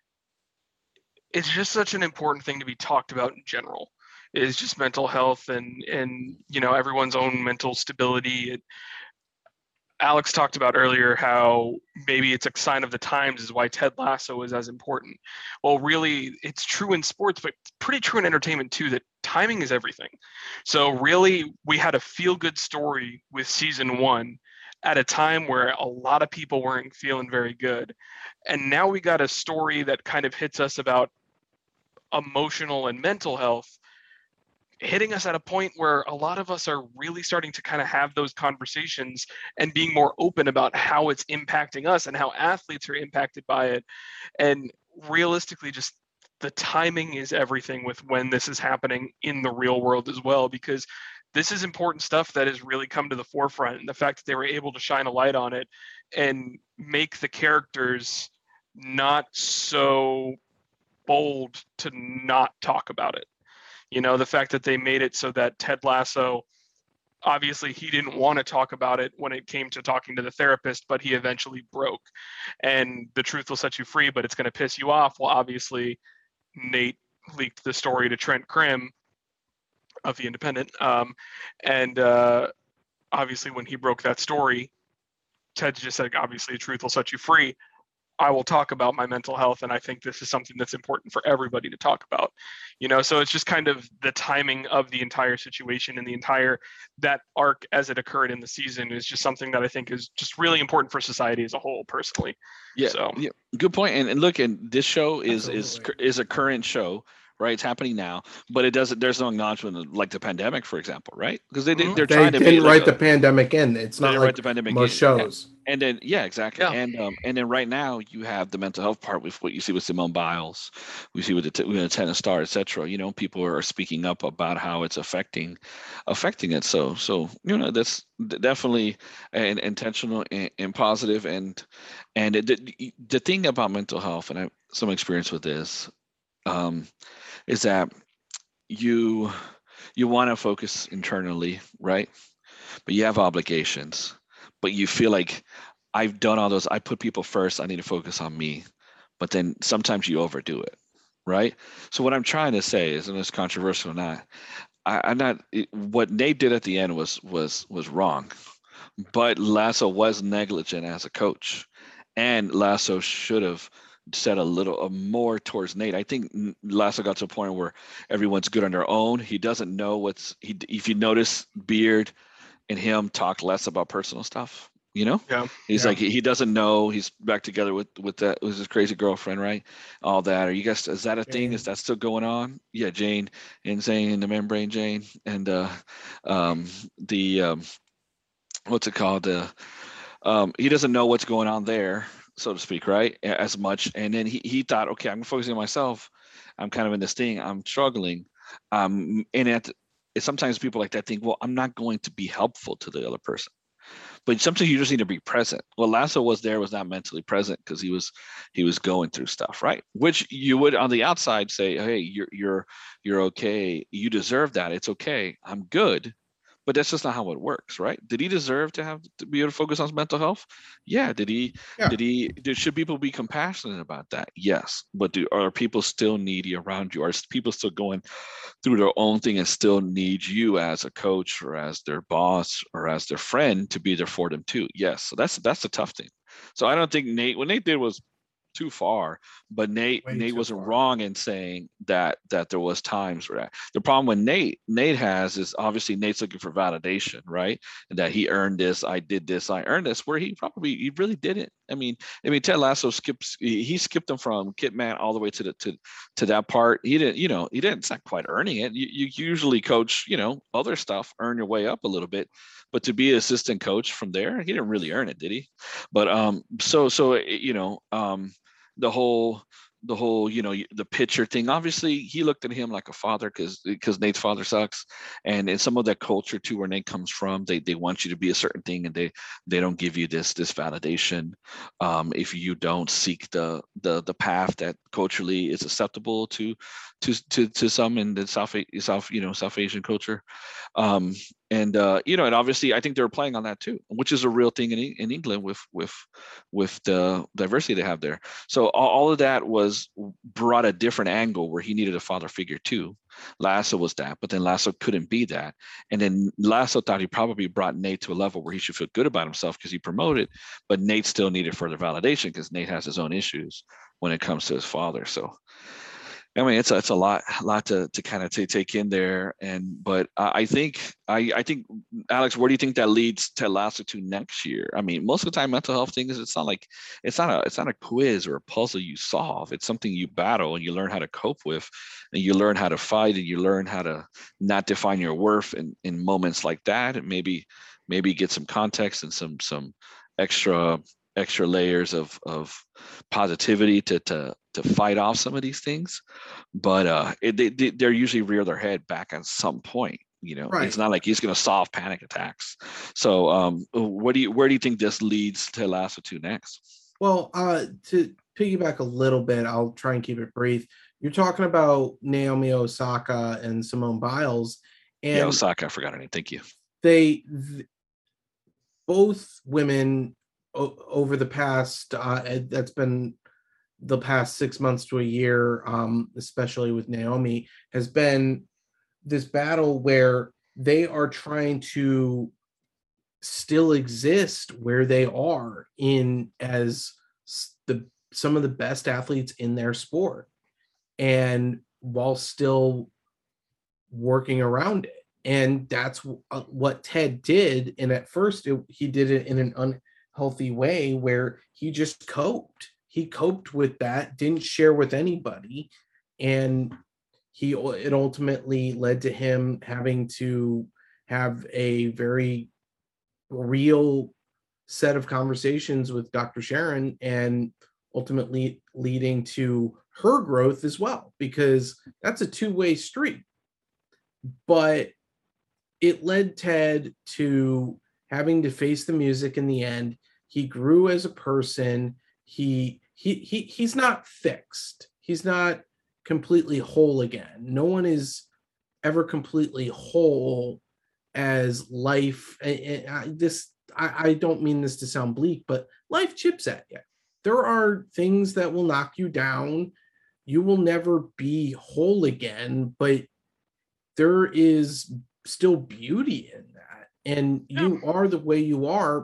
it's just such an important thing to be talked about in general. Is just mental health and and you know everyone's own mental stability. It, Alex talked about earlier how maybe it's a sign of the times is why Ted Lasso is as important. Well, really, it's true in sports, but pretty true in entertainment too, that timing is everything. So really, we had a feel-good story with season one at a time where a lot of people weren't feeling very good. And now we got a story that kind of hits us about emotional and mental health, hitting us at a point where a lot of us are really starting to kind of have those conversations and being more open about how it's impacting us and how athletes are impacted by it. And realistically, just the timing is everything with when this is happening in the real world as well, because this is important stuff that has really come to the forefront. And the fact that they were able to shine a light on it and make the characters not so bold to not talk about it. You know, the fact that they made it so that Ted Lasso, obviously he didn't want to talk about it when it came to talking to the therapist, but he eventually broke. And the truth will set you free, but it's going to piss you off. Well, obviously, Nate leaked the story to Trent Krim of The Independent. Um, and uh, obviously, when he broke that story, Ted just said, obviously, the truth will set you free. I will talk about my mental health, and I think this is something that's important for everybody to talk about. You know, so it's just kind of the timing of the entire situation and the entire that arc as it occurred in the season is just something that I think is just really important for society as a whole, personally. Yeah, so yeah, good point. And, and look, and this show is is Absolutely. is a current show, right? It's happening now, but it doesn't. There's no acknowledgement of like the pandemic, for example, right? Because they Mhm. they're They trying to didn't be like write a, the pandemic in. It's they not didn't like write the pandemic most in. shows. And then, yeah, exactly. Yeah. And um, and then right now you have the mental health part with what you see with Simone Biles, we see with the, t- with the tennis star, et cetera. You know, people are speaking up about how it's affecting, affecting it. So, so you know, that's d- definitely an intentional and, and positive. And and it, the, the thing about mental health, and I have some experience with this, um, is that you you want to focus internally, right? But you have obligations, but you feel like I've done all those. I put people first. I need to focus on me. But then sometimes you overdo it, right? So what I'm trying to say is, and it's controversial or not, I, I'm not. It, what Nate did at the end was was was wrong, but Lasso was negligent as a coach, and Lasso should have said a little uh, more towards Nate. I think N- Lasso got to a point where everyone's good on their own. He doesn't know what's he. If you notice, Beard and him talk less about personal stuff. You know, Yeah. he's Yeah. like he doesn't know he's back together with with that with his crazy girlfriend, right? All that. Are you guys? Is that a thing? Is Jane. that still going on? Yeah, Jane, insane, the membrane Jane, and uh, um, the um, what's it called? The um, he doesn't know what's going on there, so to speak, right? A- As much, and then he he thought, okay, I'm focusing on myself. I'm kind of in this thing. I'm struggling, um, and at sometimes people like that think, well, I'm not going to be helpful to the other person. But sometimes you just need to be present. Well, Lasso was there, was not mentally present because he was he was going through stuff, right? Which you would on the outside say, hey, you're you're you're okay. You deserve that. It's okay. I'm good. But that's just not how it works, right? Did he deserve to have to be able to focus on his mental health? Yeah. Did he? Yeah. Did he? Did, should people be compassionate about that? Yes. But do are people still needy around you? Are people still going through their own thing and still need you as a coach or as their boss or as their friend to be there for them too? Yes. So that's that's the tough thing. So I don't think Nate what Nate did was too far, but Nate Way Nate too wasn't far. wrong in saying that that there was times where that. The problem with Nate Nate has is obviously Nate's looking for validation, right? And that he earned this, I did this, I earned this, where he probably he really didn't. I mean, I mean Ted Lasso skips he, he skipped them from Kit Man all the way to the to to that part. He didn't, you know, he didn't it's not quite earning it. You, you usually coach, you know, other stuff, earn your way up a little bit. But to be an assistant coach from there, he didn't really earn it, did he? But um, so so you know, um, the whole the whole you know the pitcher thing. Obviously, he looked at him like a father because because Nate's father sucks, and in some of that culture too, where Nate comes from, they they want you to be a certain thing, and they they don't give you this this validation um, if you don't seek the the the path that culturally is acceptable to to to to some in the South South you know South Asian culture. Um, and uh, you know, and obviously, I think they were playing on that too, which is a real thing in in England with with with the diversity they have there. So all, all of that was brought a different angle where he needed a father figure too. Lasso was that, but then Lasso couldn't be that, and then Lasso thought he probably brought Nate to a level where he should feel good about himself because he promoted, but Nate still needed further validation because Nate has his own issues when it comes to his father. So I mean, it's a, it's a lot, a lot to, to kind of t- take in there. And, but I, I think, I, I think, Alex, where do you think that leads Ted Lasso to next year? I mean, most of the time mental health things, it's not like, it's not a, it's not a quiz or a puzzle you solve. It's something you battle and you learn how to cope with, and you learn how to fight, and you learn how to not define your worth in, in moments like that. And maybe, maybe get some context and some, some extra, extra layers of, of positivity to, to, to fight off some of these things. But uh, it, they, they they're usually rear their head back at some point. You know, Right. it's not like he's going to solve panic attacks. So, um, what do you where do you think this leads to Lasso to next? Well, uh, to piggyback a little bit, I'll try and keep it brief. You're talking about Naomi Osaka and Simone Biles, and Yeah, Osaka, I forgot her name. Thank you. they th- both women o- over the past uh, ed- that's been the past six months to a year, um, especially with Naomi, has been this battle where they are trying to still exist where they are in as s- the some of the best athletes in their sport, and while still working around it. And that's w- uh, what Ted did. And at first, it, he did it in an unhealthy way where he just coped. He coped with that, didn't share with anybody, and he it ultimately led to him having to have a very real set of conversations with Doctor Sharon, and ultimately leading to her growth as well, because that's a two-way street. But it led Ted to having to face the music in the end. He grew as a person. He he he he's not fixed. He's not completely whole again. No one is ever completely whole as life. And I, this I, I don't mean this to sound bleak, but life chips at you. There are things that will knock you down. You will never be whole again, but there is still beauty in that. And you are the way you are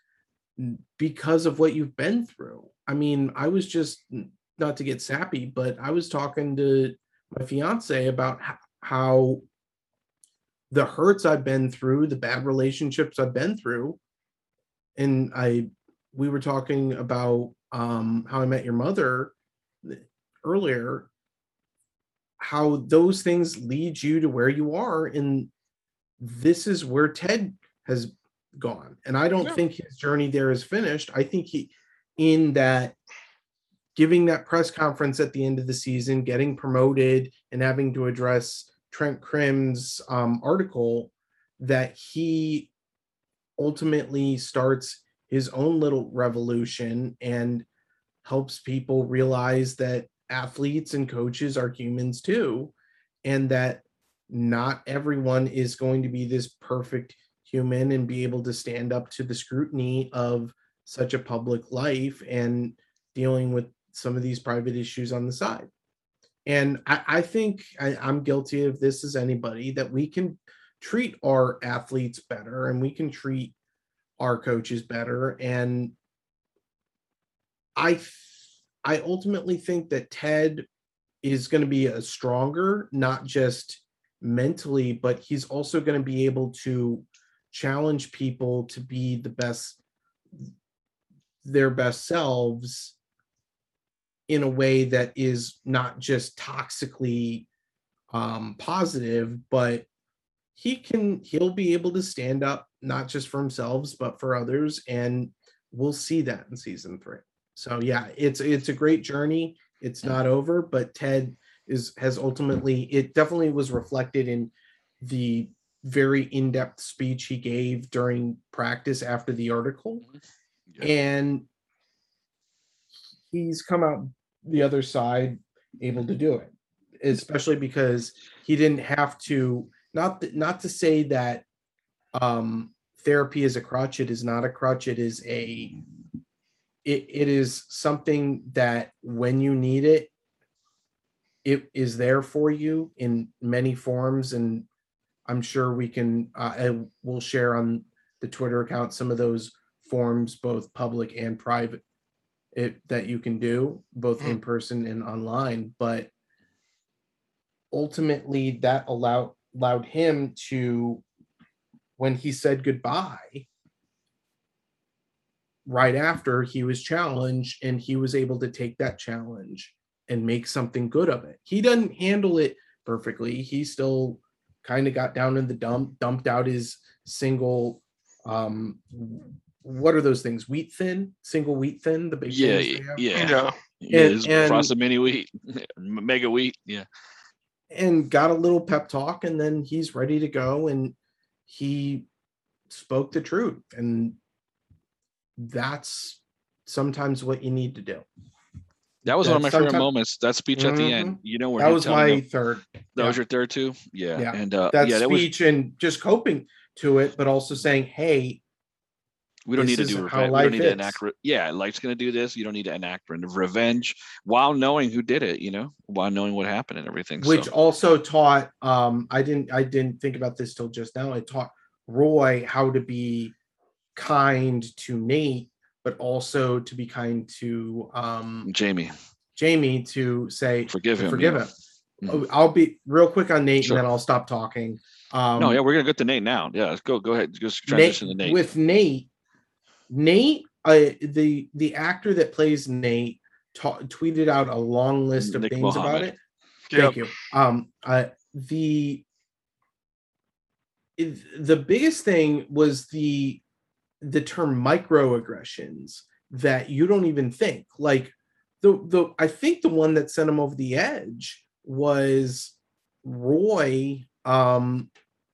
because of what you've been through. I mean, I was just, not to get sappy, but I was talking to my fiance about how the hurts I've been through, the bad relationships I've been through. And I, we were talking about um, How I Met Your Mother earlier, how those things lead you to where you are. And this is where Ted has gone. And I don't yeah. think his journey there is finished. I think he, in that, giving that press conference at the end of the season, getting promoted and having to address Trent Crimm's um, article, that he ultimately starts his own little revolution and helps people realize that athletes and coaches are humans too, and that not everyone is going to be this perfect human and be able to stand up to the scrutiny of such a public life and dealing with some of these private issues on the side. And I, I think I, I'm guilty of this as anybody, that we can treat our athletes better and we can treat our coaches better. And I, I ultimately think that Ted is going to be a stronger, not just mentally, but he's also going to be able to challenge people to be the best, their best selves, in a way that is not just toxically um, positive, but he can, he'll be able to stand up, not just for himself, but for others. And we'll see that in season three. So yeah, it's, it's a great journey. It's not over, but Ted is, has ultimately, it definitely was reflected in the very in-depth speech he gave during practice after the article. Yeah. And he's come out the other side able to do it, especially because he didn't have to, not th- not to say that um, therapy is a crutch. It is not a crutch. It is a, it, it is something that when you need it, it is there for you in many forms. And I'm sure we can, uh, and we'll share on the Twitter account some of those forms, both public and private, it, that you can do both in person and online. But ultimately that allowed allowed him to, when he said goodbye, right after, he was challenged and he was able to take that challenge and make something good of it. He doesn't handle it perfectly. He still kind of got down in the dump, dumped out his single, um, what are those things? Wheat thin, single wheat thin, the big yeah, things they have? yeah, yeah, yeah. And- and- Frosted mini wheat, mega wheat, yeah. And got a little pep talk, and then he's ready to go, and he spoke the truth. And that's sometimes what you need to do. That was one of my That's favorite sometime- moments. That speech at the end, you know, where That he was telling my them- third. that yeah. was your third too. Yeah, Yeah. and uh, That yeah, that was. speech, and just coping to it, but also saying, hey, We don't this need to is do how revenge. We life don't need to is. enact. Re- yeah, life's gonna do this. You don't need to enact re- revenge while knowing who did it. You know, while knowing what happened and everything. which so. also taught, um, I didn't, I didn't think about this till just now. It taught Roy how to be kind to Nate, but also to be kind to um, Jamie, Jamie, to say, forgive to him. forgive yeah. him. Mhm. Oh, I'll be real quick on Nate, Sure. and then I'll stop talking. Um, no, yeah, we're gonna get to Nate now. Yeah, let's go. Go ahead. Just Nate, transition to Nate. with Nate, Nate, uh, the the actor that plays Nate ta- tweeted out a long list of Nick things Mohammed. about it. Thank you. Um, uh, the the biggest thing was the the term microaggressions that you don't even think like the the I think the one that sent him over the edge was Roy. Um,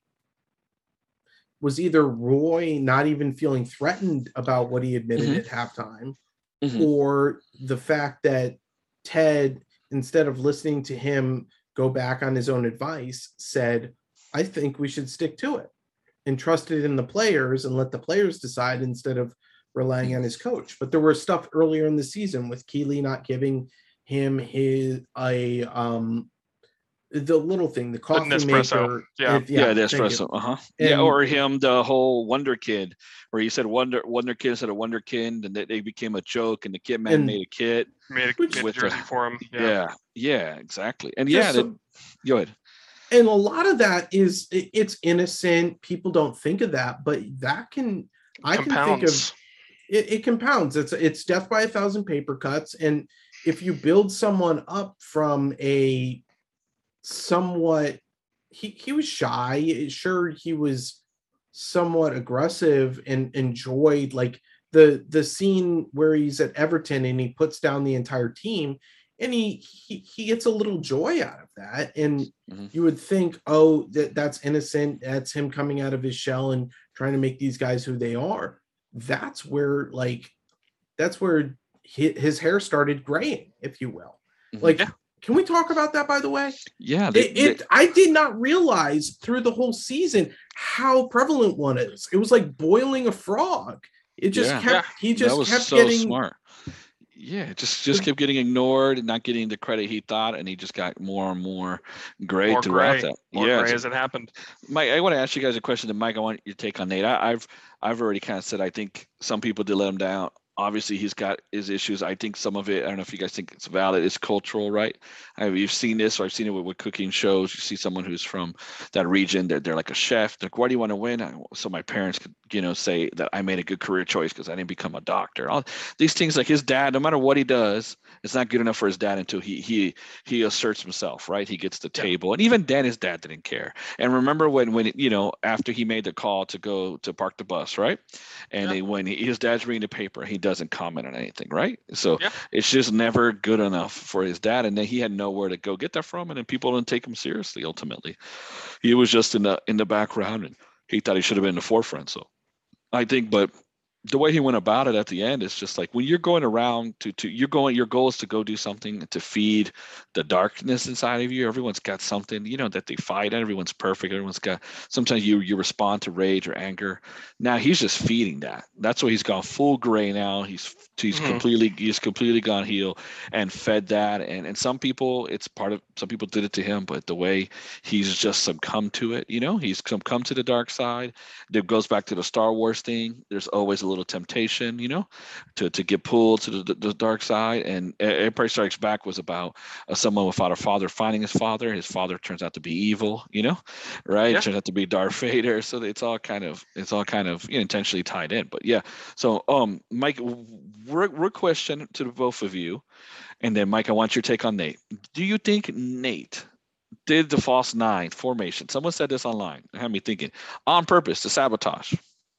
was either Roy not even feeling threatened about what he admitted mm-hmm. at halftime, mm-hmm. or the fact that Ted, instead of listening to him go back on his own advice, said, I think we should stick to it and trust it in the players and let the players decide instead of relying on his coach. But there was stuff earlier in the season with Keeley not giving him his a um the little thing, the coffee maker. Yeah, and, yeah, yeah, the espresso. Uh huh. Yeah, or him, the whole Wonder Kid, where he said Wonder Wonder Kid instead of Wonderkind, and that they became a joke, and the Kid Man and made a kit, made a, made with a jersey the, for him. Yeah, yeah, yeah exactly. And yeah, so, go ahead. And a lot of that is it, it's innocent. People don't think of that, but that can I compounds. can think of it, it compounds. It's it's death by a thousand paper cuts, and if you build someone up from a somewhat he he was shy, sure he was somewhat aggressive and enjoyed like the the scene where he's at Everton and he puts down the entire team and he he, he gets a little joy out of that, and mm-hmm. you would think, oh, that that's innocent, that's him coming out of his shell and trying to make these guys who they are. That's where like that's where his, his hair started graying, if you will. Mm-hmm. Like yeah. Can we talk about that, by the way? Yeah. They, it, it they, I did not realize through the whole season how prevalent one is. It was like boiling a frog. It just yeah, kept, yeah. he just that was kept so getting smart. Yeah, just just kept getting ignored and not getting the credit he thought, and he just got more and more gray more throughout gray. that. More yeah, gray so, as it happened. Mike, I want to ask you guys a question. And Mike, I want your take on Nate. I, I've I've already kind of said I think some people did let him down. Obviously, he's got his issues. I think some of it, I don't know if you guys think it's valid, it's cultural, right? I mean, you've seen this, or I've seen it with, with cooking shows. You see someone who's from that region, they're, they're like a chef. They're like, why do you want to win? I, so my parents could, you know, say that I made a good career choice because I didn't become a doctor. All these things, like his dad, no matter what he does, it's not good enough for his dad until he he he asserts himself, right? He gets the yeah. table. And even then, his dad didn't care. And remember when, when you know, after he made the call to go to park the bus, right? And yeah. they, when he, his dad's reading the paper, he doesn't comment on anything, right? So yeah. it's just never good enough for his dad. And then he had nowhere to go get that from. And then people didn't take him seriously ultimately. He was just in the in the background, and he thought he should have been in the forefront. So I think, but the way he went about it at the end is just like when you're going around to, to you're going, your goal is to go do something to feed the darkness inside of you. Everyone's got something, you know, that they fight. Everyone's perfect. Everyone's got, sometimes you, you respond to rage or anger. Now he's just feeding that. That's why he's gone full gray now. He's, he's mm-hmm. completely, he's completely gone heel and fed that. And, and some people, it's part of, some people did it to him, but the way he's just succumbed to it, you know, he's succumbed to the dark side. It goes back to the Star Wars thing. There's always a little temptation, you know, to, to get pulled to the, the dark side. And Empire Strikes Back was about uh, someone without a father finding his father. His father turns out to be evil, you know, right? Yeah. It turns out to be Darth Vader. So it's all kind of, it's all kind of you know, intentionally tied in. But yeah. So, um, Mike, real question to the both of you. And then, Mike, I want your take on Nate. Do you think Nate did the false nine formation? Someone said this online. It had me thinking on purpose to sabotage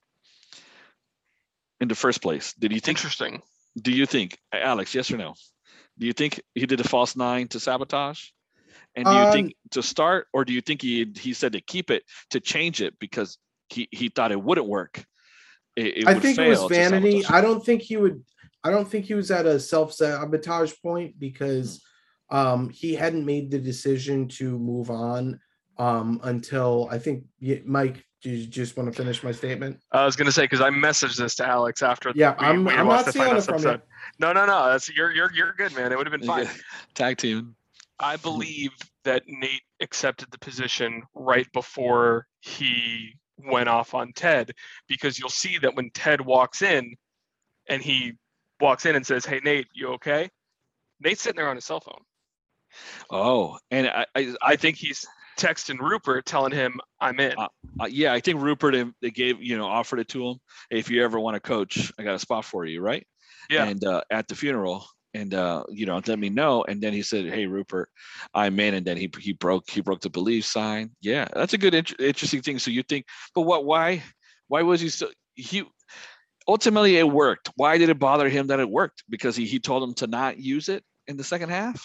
in the first place. Did you think? Interesting. Do you think, Alex? Yes or no? Do you think he did a false nine to sabotage? And do you um, think to start, or do you think he he said to keep it, to change it because he, he thought it wouldn't work? It, it I would think it was vanity. I don't think he would. I don't think he was at a self-sabotage point because um, he hadn't made the decision to move on um, until I think Mike. Do you just want to finish my statement? I was going to say, because I messaged this to Alex after. Yeah, we, I'm, we I'm not seeing it from episode. You. No, no, no. That's you're you're you're good, man. It would have been fine. Tag team. I believe that Nate accepted the position right before he went off on Ted, because you'll see that when Ted walks in, and he walks in and says, "Hey, Nate, you okay?" Nate's sitting there on his cell phone. Oh, and I I, I, I think he's texting Rupert telling him I'm in. Uh, uh, yeah, I think Rupert, they gave, you know, offered it to him. Hey, if you ever want to coach, I got a spot for you, right? Yeah. And uh, at the funeral, and uh, you know, let me know. And then he said, "Hey, Rupert, I'm in." And then he he broke he broke the believe sign. Yeah, that's a good int- interesting thing. So you think, but what? Why? Why was he so he? Ultimately, it worked. Why did it bother him that it worked? Because he he told him to not use it in the second half.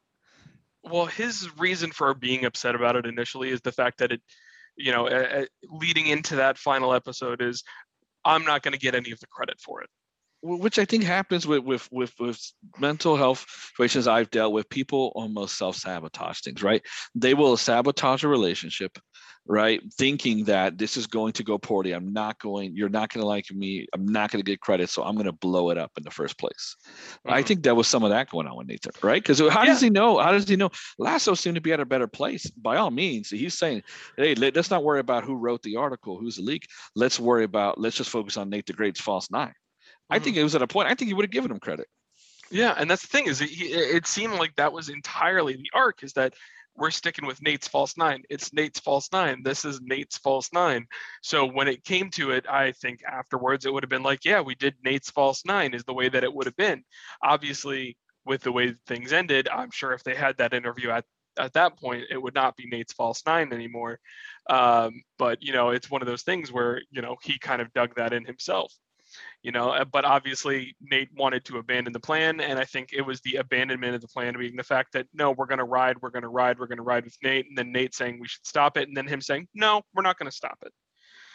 Well, his reason for being upset about it initially is the fact that it, you know, uh, leading into that final episode is, I'm not going to get any of the credit for it. Which I think happens with, with with with mental health situations I've dealt with. People almost self-sabotage things, right? They will sabotage a relationship, right? Thinking that this is going to go poorly. I'm not going, you're not going to like me. I'm not going to get credit. So I'm going to blow it up in the first place. Mm-hmm. I think there was some of that going on with Nathan, right? Because how yeah. does he know? How does he know? Lasso seemed to be at a better place. By all means, he's saying, hey, let's not worry about who wrote the article, who's the leak. Let's worry about, let's just focus on Nate the Great's false nine. I think it was at a point, I think he would have given him credit. Yeah, and that's the thing is it, it seemed like that was entirely the arc, is that we're sticking with Nate's false nine. It's Nate's false nine. This is Nate's false nine. So when it came to it, I think afterwards it would have been like, yeah, we did Nate's false nine is the way that it would have been. Obviously, with the way things ended, I'm sure if they had that interview at at that point, it would not be Nate's false nine anymore. Um, but, you know, it's one of those things where, you know, he kind of dug that in himself. You know, but obviously Nate wanted to abandon the plan. And I think it was the abandonment of the plan being the fact that, no, we're going to ride, we're going to ride, we're going to ride with Nate. And then Nate saying we should stop it. And then him saying, no, we're not going to stop it.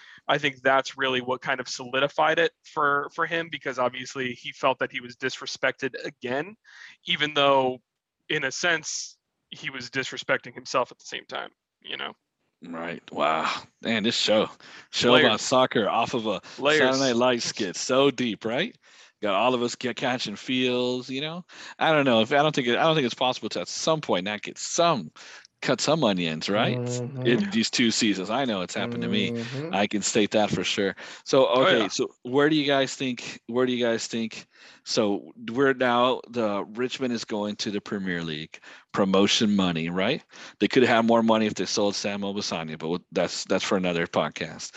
I think that's really what kind of solidified it for, for him, because obviously he felt that he was disrespected again, even though in a sense he was disrespecting himself at the same time, you know? Right. Wow. Man, this show, show Layers. about soccer off of a Layers. Saturday Night Live skit, so deep, right? Got all of us get catching feels, you know. I don't know if I don't think it, I don't think it's possible to at some point not get some cut some onions, right? Mm-hmm. In these two seasons, I know it's happened Mm-hmm. to me. I can state that for sure. So okay, Oh, yeah. so where do you guys think? Where do you guys think? So we're now the Richmond is going to the Premier League, promotion money, right? They could have more money if they sold Sam Obasanya, but that's that's for another podcast.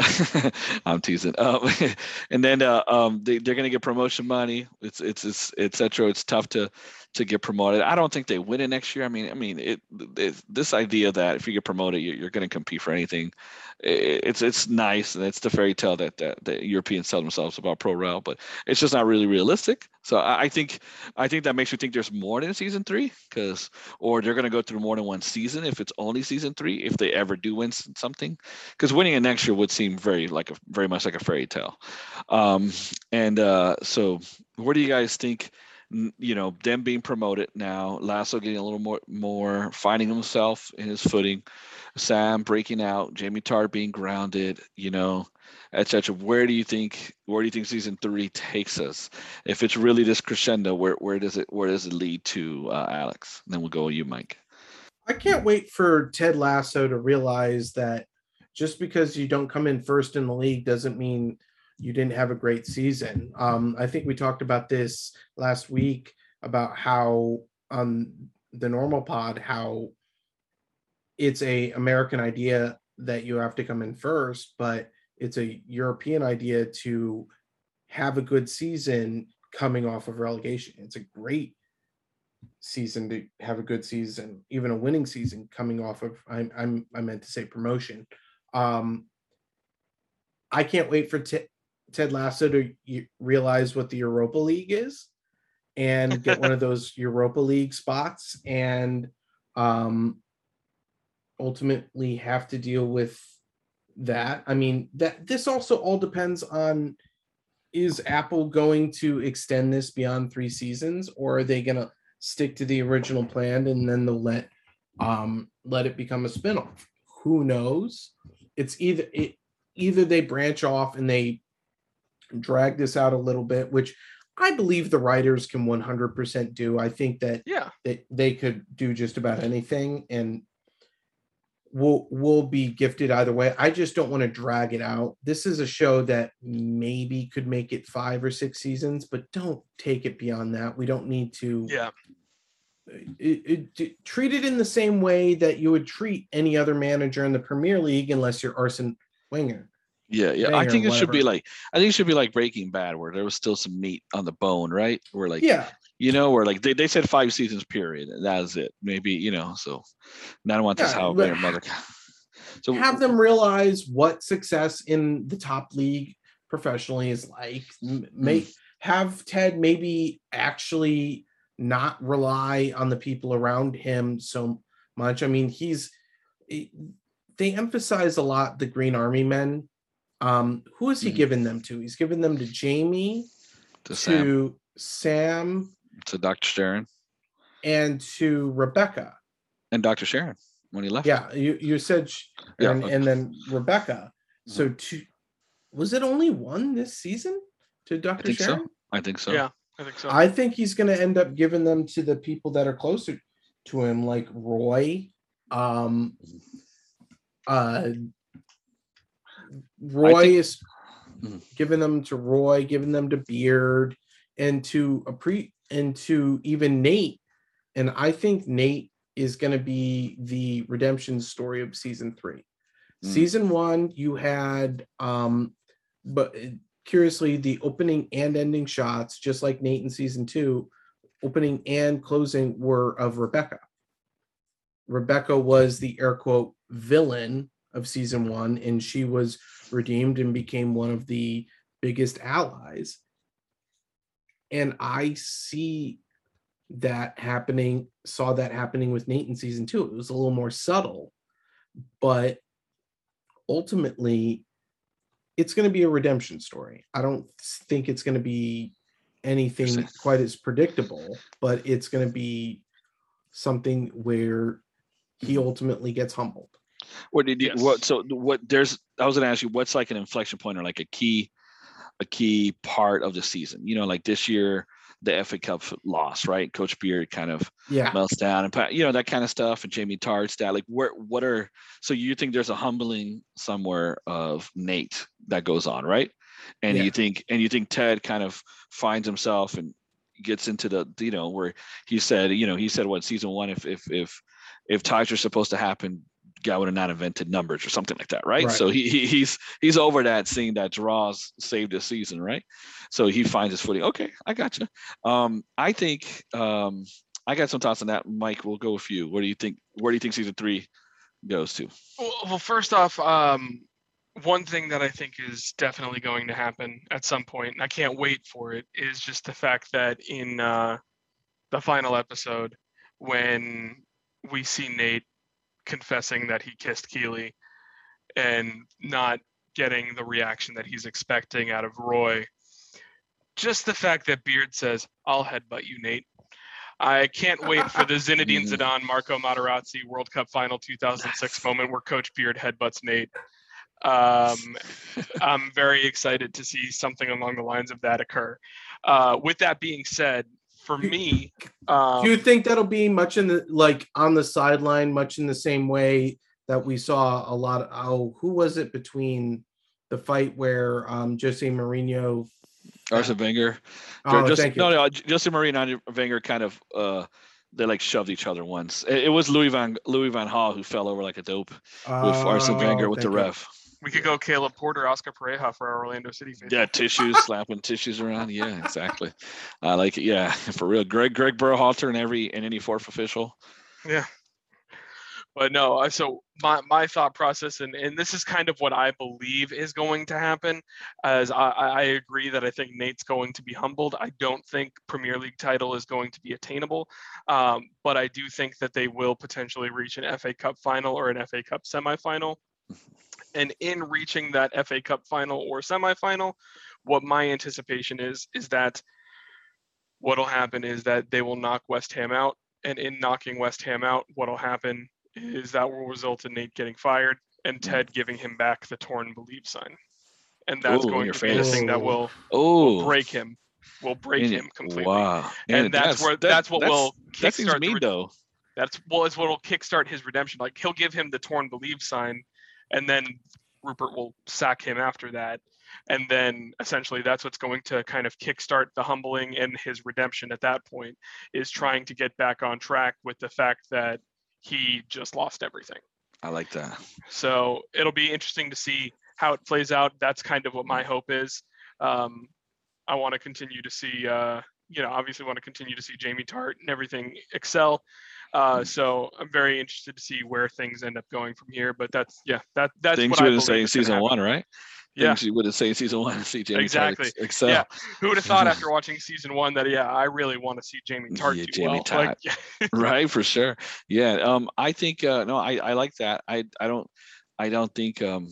I'm teasing. Um, and then uh, um, they, they're going to get promotion money. It's it's it's et cetera. It's tough to to get promoted. I don't think they win it next year. I mean, I mean, it, it this idea that if you get promoted, you're, you're going to compete for anything. It, it's it's nice, and it's the fairy tale that that the Europeans tell themselves about Pro Rel, but it's just not really realistic. So I, I think I think that makes you think there's more than season three, because or they're going to go through more than one season if it's only season three, if they ever do win something, because winning it next year would seem very like a very much like a fairy tale. Um, and uh, so, where do you guys think? You know, them being promoted now, Lasso getting a little more, more finding himself in his footing, Sam breaking out, Jamie Tartt being grounded, you know, et cetera. Where do you think, where do you think season three takes us? If it's really this crescendo, where where does it where does it lead to, uh, Alex? And then we'll go with you, Mike. I can't wait for Ted Lasso to realize that just because you don't come in first in the league doesn't mean you didn't have a great season. Um, I think we talked about this last week about how on the normal pod, how it's a American idea that you have to come in first, but it's a European idea to have a good season coming off of relegation. It's a great season to have a good season, even a winning season coming off of, I'm, I'm I meant to say promotion. Um, I can't wait for T- Ted Lasso to realize what the Europa League is and get one of those Europa League spots, and um, ultimately have to deal with that. I mean, that this also all depends on, is Apple going to extend this beyond three seasons, or are they going to stick to the original plan and then they'll let um, let it become a spinoff? Who knows? It's either it, either they branch off and they drag this out a little bit, which I believe the writers can one hundred percent do. I think that yeah, they, they could do just about anything, and we'll, we'll be gifted either way. I just don't want to drag it out. This is a show that maybe could make it five or six seasons, but don't take it beyond that. We don't need to yeah. It, it, it, treat it in the same way that you would treat any other manager in the Premier League, unless you're Arsene Wenger. Yeah, yeah. I think it should be like I think it should be like Breaking Bad, where there was still some meat on the bone, right? Where like yeah, you know, or like they, they said five seasons period. And that is it. Maybe, you know, so I don't want this Yeah, how but their mother. So have them realize what success in the top league professionally is like. Make mm. have Ted maybe actually not rely on the people around him so much. I mean, he's they emphasize a lot the Green Army men. Um, who is he mm. giving them to? He's giving them to Jamie, to, to Sam, Sam to Doctor Sharon, and to Rebecca. And Doctor Sharon when he left. Yeah, you, you said, yeah, and, okay. and then Rebecca. So two, was it only one this season to Doctor I think Sharon? So. I think so. Yeah, I think so. I think he's going to end up giving them to the people that are closer to him, like Roy. Um, uh, Roy think, is mm. giving them to Roy, giving them to Beard, and to a pre, and to even Nate. And I think Nate is going to be the redemption story of season three. Mm. Season one, you had, um, but curiously, the opening and ending shots, just like Nate in season two, opening and closing were of Rebecca. Rebecca was the air quote villain of season one, and she was redeemed and became one of the biggest allies. And I see that happening, saw that happening with Nate in season two. It was a little more subtle, but ultimately it's going to be a redemption story. I don't think it's going to be anything quite as predictable, but it's going to be something where he ultimately gets humbled. What did you, yes. what, so what there's, I was going to ask you, what's like an inflection point or like a key, a key part of the season, you know, like this year, the F A Cup loss, right? Coach Beard kind of yeah. melts down and, you know, that kind of stuff. And Jamie Tartt's that, like, where, what are, so you think there's a humbling somewhere of Nate that goes on, right? And yeah. you think, and you think Ted kind of finds himself and gets into the, you know, where he said, you know, he said what season one, if, if, if, if ties are supposed to happen, guy would have not invented numbers or something like that, right? right. So he, he he's he's over that, seeing that draws saved this season, right? So he finds his footing. Okay, I got you. Um, I think um, I got some thoughts on that. Mike, we'll go with you. What do you think? Where do you think season three goes to? Well, well first off, um, one thing that I think is definitely going to happen at some point, and I can't wait for it, is just the fact that in uh, the final episode, when we see Nate confessing that he kissed Keeley and not getting the reaction that he's expecting out of Roy. Just the fact that Beard says, "I'll headbutt you, Nate." I can't wait for the Zinedine Zidane, Marco Materazzi World Cup Final two thousand six moment where Coach Beard headbutts Nate. Um, I'm very excited to see something along the lines of that occur. Uh, with that being said, for me, um, do you think that'll be much in the like on the sideline, much in the same way that we saw a lot of? Oh, who was it between the fight where um, Jose Mourinho, Arsene Wenger? Oh, just, thank you. No, no, Jose Mourinho and Wenger kind of uh, they like shoved each other once. It, it was Louis van Louis van Gaal who fell over like a dope uh, with Arsene Wenger with the you. ref. We could go Caleb Porter, Oscar Pereja for our Orlando City fans. Yeah, tissues, slapping tissues around. Yeah, exactly. I like it. Yeah, for real. Greg Greg Berhalter and every and any fourth official. Yeah. But no, so my, my thought process, and, and this is kind of what I believe is going to happen, as I, I agree that I think Nate's going to be humbled. I don't think Premier League title is going to be attainable, um, but I do think that they will potentially reach an F A Cup final or an F A Cup semifinal. And in reaching that F A Cup final or semifinal, what my anticipation is, is that what'll happen is that they will knock West Ham out. And in knocking West Ham out, what'll happen is that will result in Nate getting fired and Ted giving him back the torn believe sign. And that's Ooh, going to face. be the thing that will, will break him, will break in, him completely. Wow. And, and that's, that's where, that, that's what that's, will kickstart. That seems mean, the, though. That's, well, it's what will kickstart his redemption. Like he'll give him the torn believe sign, and then Rupert will sack him after that. And then essentially that's what's going to kind of kickstart the humbling and his redemption at that point, is trying to get back on track with the fact that he just lost everything. I like that. So it'll be interesting to see how it plays out. That's kind of what my hope is. Um, I want to continue to see, uh, you know, obviously want to continue to see Jamie Tart and everything excel. Uh, so I'm very interested to see where things end up going from here. But that's yeah, that that's Things what you I wouldn't believe say in is gonna season happen. one, right? Yeah. Things you wouldn't say in season one to see Jamie Exactly. Tart excel. Yeah. Who would have thought after watching season one that yeah, I really want to see Jamie Tart Yeah, do Jamie well. Tart. Like, yeah. Right, for sure. Yeah. Um, I think uh no, I, I like that. I I don't I don't think um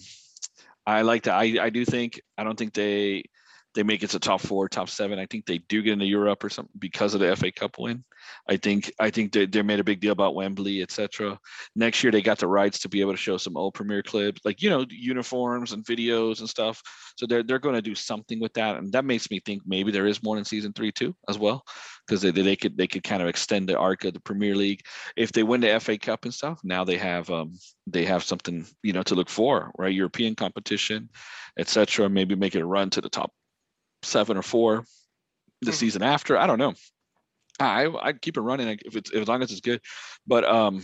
I like that. I, I do think I don't think they they make it to top four, top seven. I think they do get into Europe or something because of the F A Cup win. I think I think they, they made a big deal about Wembley, et cetera. Next year they got the rights to be able to show some old Premier clips, like you know, uniforms and videos and stuff. So they're they're going to do something with that, and that makes me think maybe there is more in season three too as well, because they they could they could kind of extend the arc of the Premier League if they win the F A Cup and stuff. Now they have um they have something you know to look for, right? European competition, et cetera. Maybe make it a run to the top seven or four the Mhm. season after. I don't know. I I'd keep it running if it's as long as it's good, but um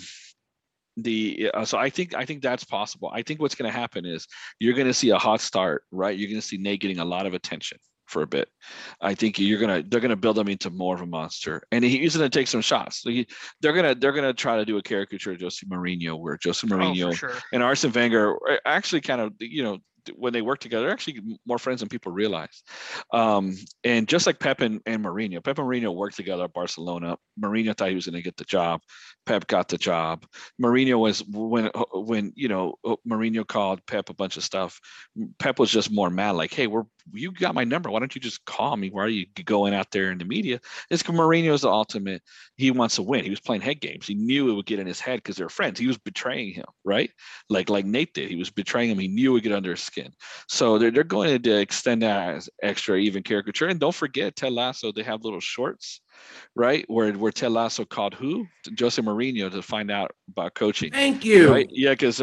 the uh, so I think I think that's possible. I think what's going to happen is you're going to see a hot start, right? You're going to see Nate getting a lot of attention for a bit. I think you're gonna they're gonna build him into more of a monster, and he, he's gonna take some shots. So he, they're gonna they're gonna try to do a caricature of Jose Mourinho, where Jose Mourinho Oh, for sure. and Arsene Wenger are actually kind of you know when they work together, they're actually more friends than people realize. Um, and just like Pep and, and Mourinho, Pep and Mourinho worked together at Barcelona. Mourinho thought he was going to get the job. Pep got the job. Mourinho was when when you know Mourinho called Pep a bunch of stuff. Pep was just more mad, like, "Hey, we're you got my number. Why don't you just call me? Why are you going out there in the media?" It's because Mourinho's the ultimate. He wants to win. He was playing head games. He knew it would get in his head because they're friends. He was betraying him, right? Like like Nate did. He was betraying him. He knew it would get under his skin. So they're they're going to extend that as extra even caricature. And don't forget, Ted Lasso. They have little shorts, right? Where where Ted Lasso called who? Jose Mourinho to find out about coaching. Thank you. Right? Yeah, because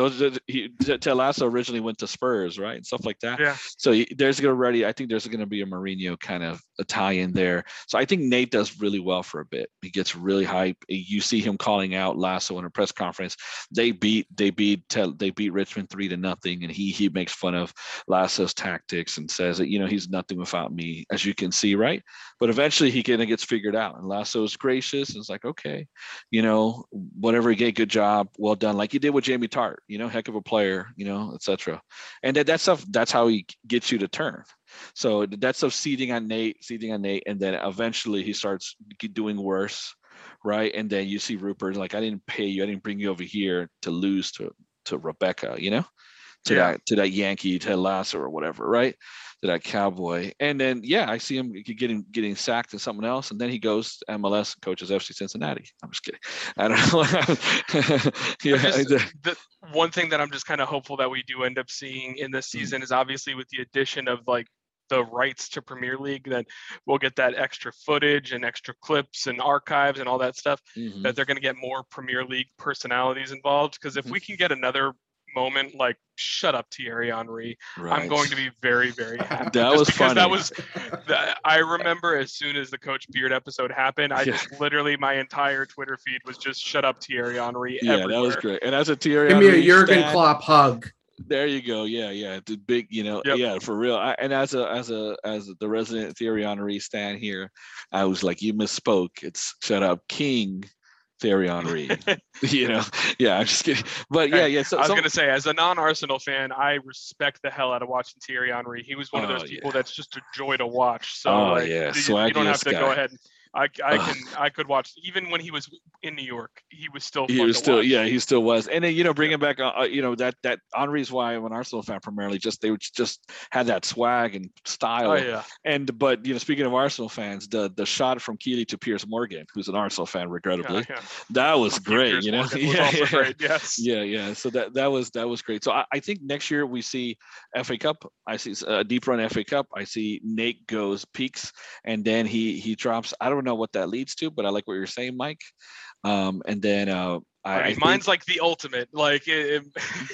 Ted Lasso originally went to Spurs, right, and stuff like that. Yeah. So he, there's going to already, I think there's going to be a Mourinho kind of a tie-in there. So I think Nate does really well for a bit. He gets really hype. You see him calling out Lasso in a press conference. They beat they beat Ted, they beat Richmond three to nothing, and he he makes fun of Lasso's tactics and says that you know he's nothing without me, as you can see, right? But eventually he kind of gets figured out, and Lasso's gracious and it's like, okay, you know, whatever, he get good job, well done, like he did with Jamie Tart, you know, heck of a player, you know, et cetera. And that that stuff, that's how he gets you to turn. So that stuff seeding on Nate, seeding on Nate, and then eventually he starts doing worse, right? And then you see Rupert like, I didn't pay you, I didn't bring you over here to lose to to Rebecca, you know, to Yeah. that to that Yankee, Ted Lasso or whatever, right? To that Cowboy. And then yeah, I see him getting getting sacked and something else, and then he goes to M L S and coaches F C Cincinnati. I'm just kidding. I don't know. yeah. Just, the one thing that I'm just kind of hopeful that we do end up seeing in this season mm-hmm. is obviously with the addition of like the rights to Premier League, that we'll get that extra footage and extra clips and archives and all that stuff, mm-hmm. that they're going to get more Premier League personalities involved. Because if mm-hmm. we can get another moment like shut up Thierry Henry, right. I'm going to be very very happy. That was funny. That was that, I remember as soon as the Coach Beard episode happened, I yeah. just literally my entire Twitter feed was just shut up Thierry Henry. Yeah, everywhere. That was great. And as a Thierry give Henry me a Jurgen stan, Klopp hug. There you go. Yeah, yeah. The big, you know, yep. yeah, for real. I, and as a as a as the resident Thierry Henry stan here, I was like, you misspoke. It's shut up King Thierry Henry. you know, yeah, I'm just kidding. But yeah, yeah. So, I was so, gonna say, as a non-Arsenal fan, I respect the hell out of watching Thierry Henry. He was one of those oh, people yeah. that's just a joy to watch. So oh like, yeah, you, you don't have to guy. go ahead. I, I can I could watch even when he was in New York. He was still fun he was to still watch. yeah he still was. And then you know bringing back uh, you know that that Henry's why I'm an Arsenal fan primarily, just they would just had that swag and style. Oh yeah. And but you know speaking of Arsenal fans, the the shot from Keeley to Piers Morgan, who's an Arsenal fan regrettably, yeah, yeah. that was from great. Piers you know was yeah, also yeah. great. Yes. yeah yeah so that that was that was great. So I, I think next year we see F A Cup. I see a deep run F A Cup. I see Nate goes peaks and then he he drops. I don't know what that leads to, but I like what you're saying, Mike. Um, and then uh, I, I mean, I mine's think, like the ultimate. Like it,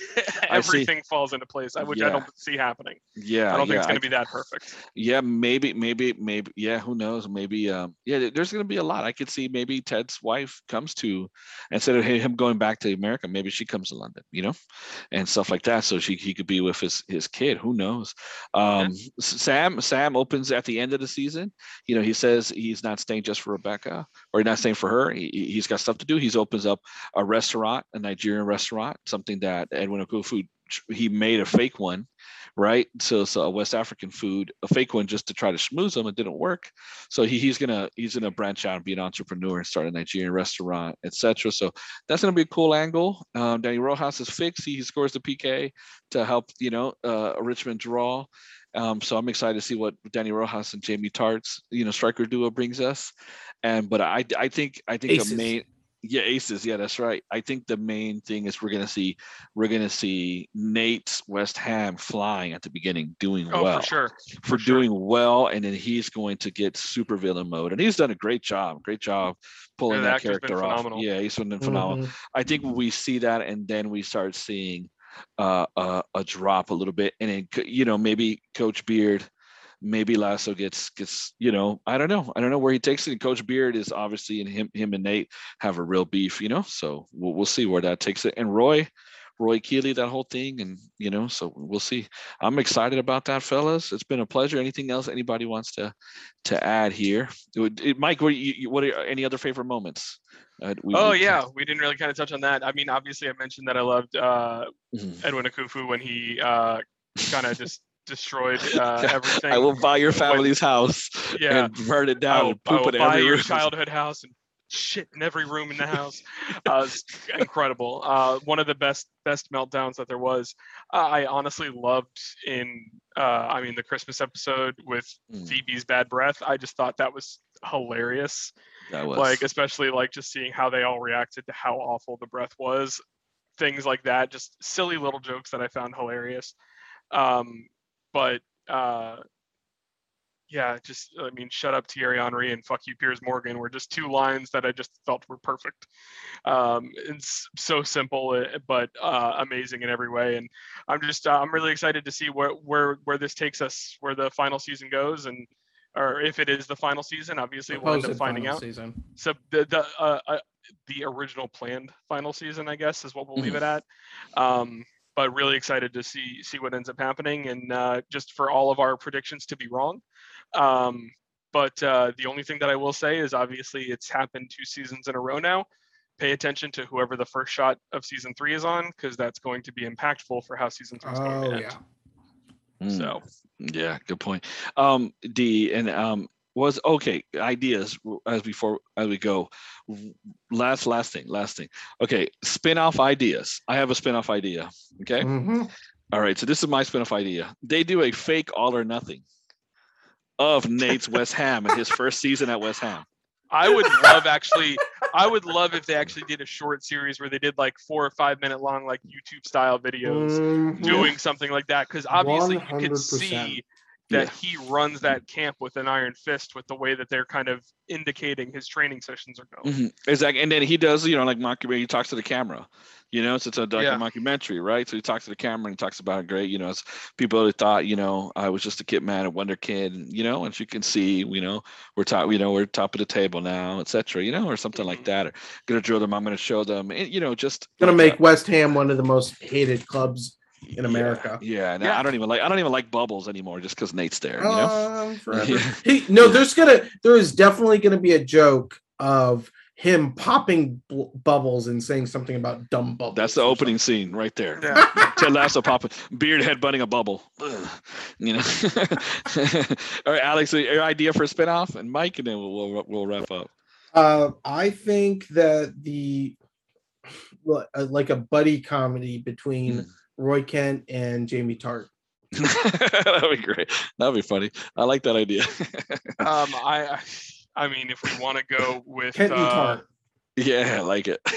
I see. everything falls into place, which I Yeah. don't see happening. Yeah, I don't think yeah, it's going I to be that perfect. Yeah, maybe, maybe, maybe. Yeah, who knows? Maybe. Um, yeah, there- there's going to be a lot. I could see maybe Ted's wife comes to, instead of him going back to America, maybe she comes to London, you know, and stuff like that. So she he could be with his his kid. Who knows? Um, S- Sam Sam opens at the end of the season. You know, he says he's not staying just for Rebecca, or not staying for her. He, he- he's got stuff to do. He's opens up a restaurant, a Nigerian restaurant, something that Edwin Okufu, he made a fake one, right? So, so a West African food, a fake one, just to try to schmooze them. It didn't work. So he, he's gonna he's gonna branch out and be an entrepreneur and start a Nigerian restaurant, et cetera. So that's gonna be a cool angle. Um, Danny Rojas is fixed. He, he scores the P K to help, you know, uh, Richmond draw. Um, so I'm excited to see what Danny Rojas and Jamie Tartt's, you know, striker duo brings us. And but I I think I think Aces. a main yeah, aces. Yeah, that's right. I think the main thing is we're gonna see we're gonna see Nate's West Ham flying at the beginning, doing Oh, well, for sure. for, For sure. doing well, and then he's going to get super villain mode, and he's done a great job, great job pulling Yeah, the that actor's been character off. phenomenal. Yeah, he's been phenomenal. Mhm. I think we see that, and then we start seeing uh, uh, a drop a little bit, and then c- you know maybe Coach Beard, maybe Lasso gets gets you know I don't know I don't know where he takes it. And Coach Beard is obviously, and him him and Nate have a real beef, you know. So we'll we'll see where that takes it. And Roy, Roy Keeley, that whole thing, and you know, so we'll see. I'm excited about that, fellas. It's been a pleasure. Anything else anybody wants to to add here? It would- it- Mike, what, you, you- what are any other favorite moments? Uh, we, Oh we- yeah, we didn't really kind of touch on that. I mean, obviously, I mentioned that I loved uh, Mhm. Edwin Akufu when he uh, kind of just destroyed uh, everything. I will buy your When- family's house Yeah, and burn it I down will, and I poop will in buy every your room. childhood house and shit in every room in the house. Uh, it's incredible. Uh, one of the best best meltdowns that there was. Uh, I honestly loved in uh, I mean the Christmas episode with Mm. Phoebe's bad breath. I just thought that was hilarious. That was Like especially like just seeing how they all reacted to how awful the breath was. Things like that, just silly little jokes that I found hilarious. Um, but uh, yeah, just I mean, shut up Thierry Henry and fuck you Piers Morgan were just two lines that I just felt were perfect. Um, it's so simple, eh, but uh, amazing in every way. And I'm just uh, I'm really excited to see where where where this takes us, where the final season goes, and or if it is the final season. Obviously, we'll end up Supposed finding final out. season. So the the uh, uh, the original planned final season, I guess, is what we'll leave it at. Um, but really excited to see see what ends up happening, and uh, just for all of our predictions to be wrong. Um, but uh, the only thing that I will say is obviously it's happened two seasons in a row now. Pay attention to whoever the first shot of season three is on, because that's going to be impactful for how season three is going Oh to end. yeah. Mm. So Yeah, good point. Um, D and um was okay. Ideas as before as we go. Last last thing, last thing. Okay, spin-off ideas. I have a spin-off idea. Okay. Mhm. All right. So this is my spin-off idea. They do a fake All or Nothing of Nate's West Ham in his first season at West Ham. I would love actually, I would love if they actually did a short series where they did like four or five minute long, like YouTube style videos Mhm. doing something like that. Because obviously you one could hundred percent. see that Yeah. he runs that camp with an iron fist with the way that they're kind of indicating his training sessions are going. Mhm. Exactly. And then he does, you know, like mockumentary, he talks to the camera, you know, so it's a docu- Yeah. mockumentary, right? So he talks to the camera and he talks about how great, you know, as people that thought, you know, I was just a kid man, a wonder kid, you know, and you can see, you know, we're top, you know, we're top of the table now, et cetera, you know, or something like Mhm. that. Or gonna drill them, I'm gonna show them, and, you know, just Gonna like make that. West Ham one of the most hated clubs in Yeah, America. Yeah, and Yeah. I don't even like I don't even like Bubbles anymore just because Nate's there, you know. Um, forever. Yeah. He, no, there's gonna there is definitely gonna be a joke of him popping bl- bubbles and saying something about dumb bubbles. That's the or opening scene right there. Yeah. Ted Lasso popping, beard headbutting a bubble. Ugh. You know. All right, Alex, your idea for a spinoff, and Mike, and then we'll we'll, we'll wrap up. Uh, I think that the well, uh, like a buddy comedy between Mm. Roy Kent and Jamie Tart. That'd be great. That'd be funny. I like that idea. Um, I, I mean, if we want to go with, Kent and uh, Tart. Yeah, I like it.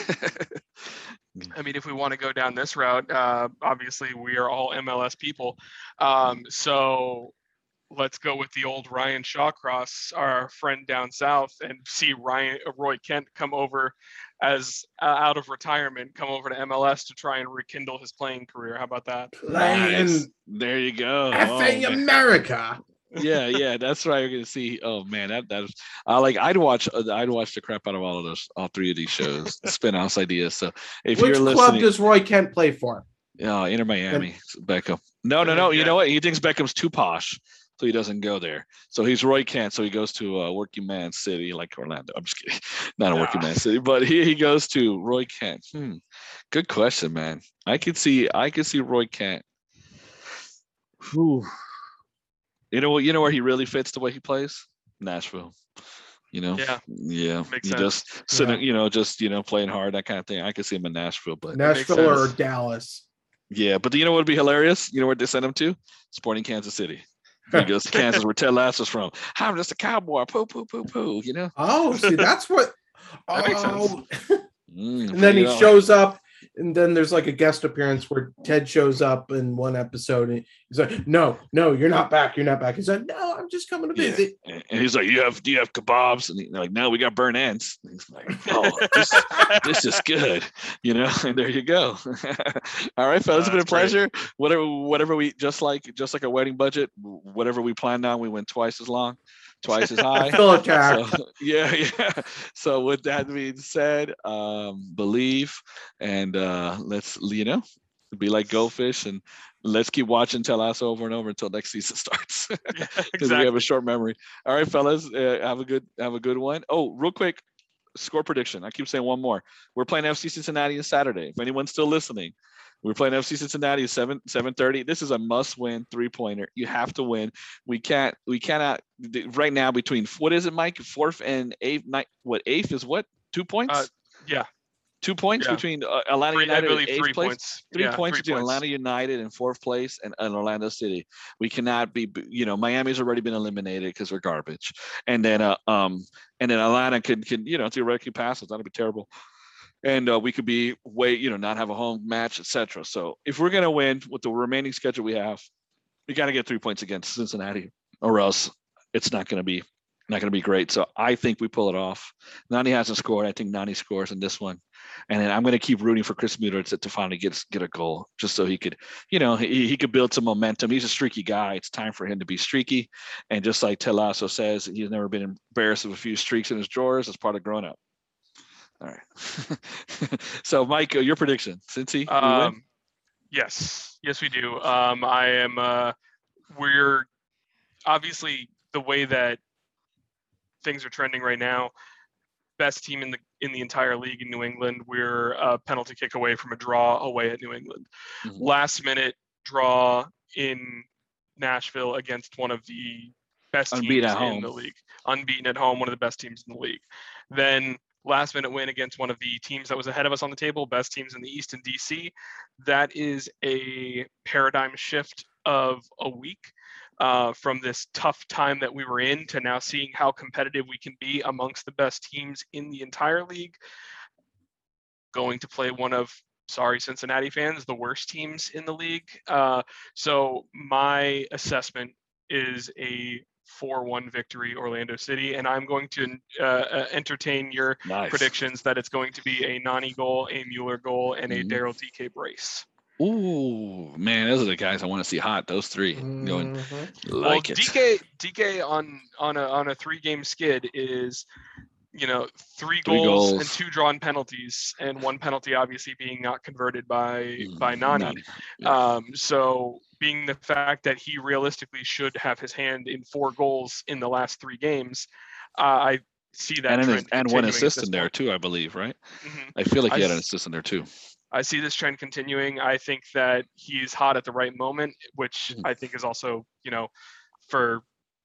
I mean, if we want to go down this route, uh, obviously we are all M L S people. Um, so let's go with the old Ryan Shawcross, our friend down south, and see Ryan Roy Kent come over as uh, out of retirement, come over to M L S to try and rekindle his playing career. How about that? Playing Nice. There you go. effing Oh, man. America. Yeah, yeah, that's right. You're gonna see. Oh man, that that's uh, like I'd watch. Uh, I'd watch the crap out of all of those, all three of these shows, spin-offs ideas. So if Which you're club listening, does Roy Kent play for? oh, Inter Miami, Beckham. No, no, no. You Yeah. know what? He thinks Beckham's too posh, so he doesn't go there. So he's Roy Kent, so he goes to a working man city like Orlando. I'm just kidding, not a working Ah. man city, but he he goes to Roy Kent. Hmm. Good question, man. I could see. I could see Roy Kent. Whew. You know what? You know where he really fits the way he plays? Nashville. You know? Yeah. Yeah. Makes you sense. just sitting, Yeah. you know, just you know, playing hard, that kind of thing. I could see him in Nashville, but Nashville or sense. Dallas? yeah, but you know what would be hilarious? You know where they send him to? Sporting Kansas City. He goes to Kansas where Ted Lasso's from. I'm just a cowboy. Poo poo poo poo. You know? Oh, see, that's what. That makes sense. oh, Mm, and then you he know, shows up, and then there's like a guest appearance where Ted shows up in one episode, and he's like, "No, no, you're not back. You're not back." He's like, "No, I'm just coming to Yeah. visit." And he's like, "You have, do you have kebabs?" And they're like, "No, we got burnt ends." And he's like, "Oh, this, this is good," you know. And there you go. All right, fellas, it's been a That's great. pleasure. Whatever, whatever we just like, just like a wedding budget. Whatever we planned on, we went twice as long, twice as high. Phil attack. So, yeah, yeah. So with that being said, um, believe and uh, let's you know be like Goldfish and let's keep watching Ted Lasso over and over until next season starts. Yeah, Because we exactly. have a short memory. All right, fellas, uh, have a good have a good one. Oh, real quick, score prediction. I keep saying one more. We're playing F C Cincinnati on Saturday. If anyone's still listening, we're playing F C Cincinnati at seven seven thirty. This is a must-win three-pointer. You have to win. We can't. We cannot. Right now, between what is it, Mike? Fourth and eighth. Night. What eighth is what? Two points. Uh, yeah. Two points yeah. between uh, Atlanta Three, I United believe and eighth three place. points. Three yeah, points three between points. Atlanta United in fourth place and, and Orlando City. We cannot be, you know, Miami's already been eliminated because we're garbage, and then uh, um and then Atlanta could could you know theoretically pass us. That'd be terrible, and uh, we could be way you know not have a home match, et cetera. So if we're gonna win with the remaining schedule we have, we got to get three points against Cincinnati, or else it's not gonna be not gonna be great. So I think we pull it off. Nani hasn't scored. I think Nani scores in this one. And then I'm going to keep rooting for Chris Mueller to, to finally get get a goal, just so he could, you know, he, he could build some momentum. He's a streaky guy. It's time for him to be streaky. And just like Ted Lasso says, he's never been embarrassed of a few streaks in his drawers. It's part of growing up. All right. So, Mike, your prediction, Cincy, we win? Um, yes, yes, we do. Um, I am. Uh, we're obviously the way that things are trending right now. Best team in the in the entire league in New England. We're a penalty kick away from a draw away at New England. Mhm. Last minute draw in Nashville against one of the best Unbeaten teams at in home. the league. Unbeaten at home, one of the best teams in the league. Then last minute win against one of the teams that was ahead of us on the table, best teams in the East in D C. That is a paradigm shift of a week. Uh, from this tough time that we were in to now seeing how competitive we can be amongst the best teams in the entire league. Going to play one of, sorry, Cincinnati fans, the worst teams in the league. Uh, so my assessment is a four one victory, Orlando City, and I'm going to uh, entertain your Nice. predictions that it's going to be a Nani goal, a Mueller goal, and a Mhm. Daryl D K brace. Ooh, man, those are the guys I want to see hot. Those three going Mhm. like well, it. D K D K on on a on a three game skid is, you know, three, Three goals, goals. and two drawn penalties, and one penalty obviously being not converted by Mm, by Nani. Nani, yeah. Um, so being the fact that he realistically should have his hand in four goals in the last three games, uh, I see that and, an, trend and one continuing at assist this in there point. too, I believe, right? Mhm. I feel like I he had an s- assist in there too. I see this trend continuing. I think that he's hot at the right moment, which Mhm. I think is also, you know, for,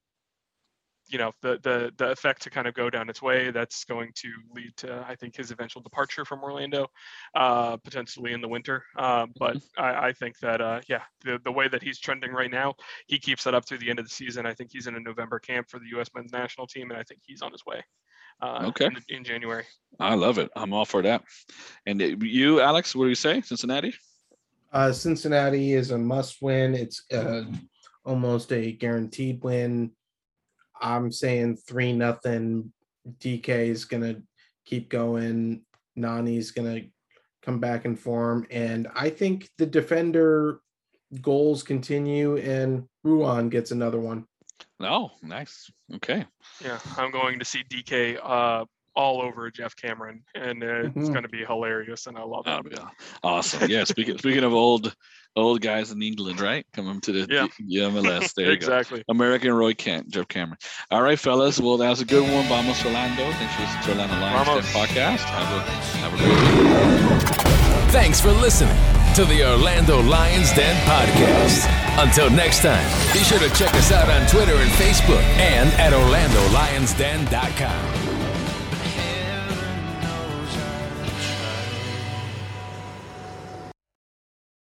you know, the the the effect to kind of go down its way. That's going to lead to, I think, his eventual departure from Orlando, uh, potentially in the winter. Uh, but I, I think that, uh, yeah, the the way that he's trending right now, he keeps that up through the end of the season. I think he's in a November camp for the U S men's national team, and I think he's on his way uh, Okay. in, in January. I love it. I'm all for that. And uh, you, Alex, what do you say? Cincinnati? Uh, Cincinnati is a must win. It's uh, almost a guaranteed win. I'm saying three nothing. D K is gonna keep going. Nani's gonna come back in form, and I think the defender goals continue, and Ruan gets another one. Oh, nice. Okay. Yeah, I'm going to see D K uh, all over Jeff Cameron, and uh, it's Mhm. going to be hilarious, and I love it. That'll be awesome. Yeah. Speaking speaking of old old guys in England, right? Coming to the, Yeah. the M L S. There you go. Exactly. American Roy Kent, Jeff Cameron. All right, fellas. Well, that was a good one. Vamos Orlando. Thanks for listening to Orlando Lions Den Vamos. podcast. Have a have a great week. Thanks for listening to the Orlando Lions Den podcast. Until next time, be sure to check us out on Twitter and Facebook and at orlando lions den dot com.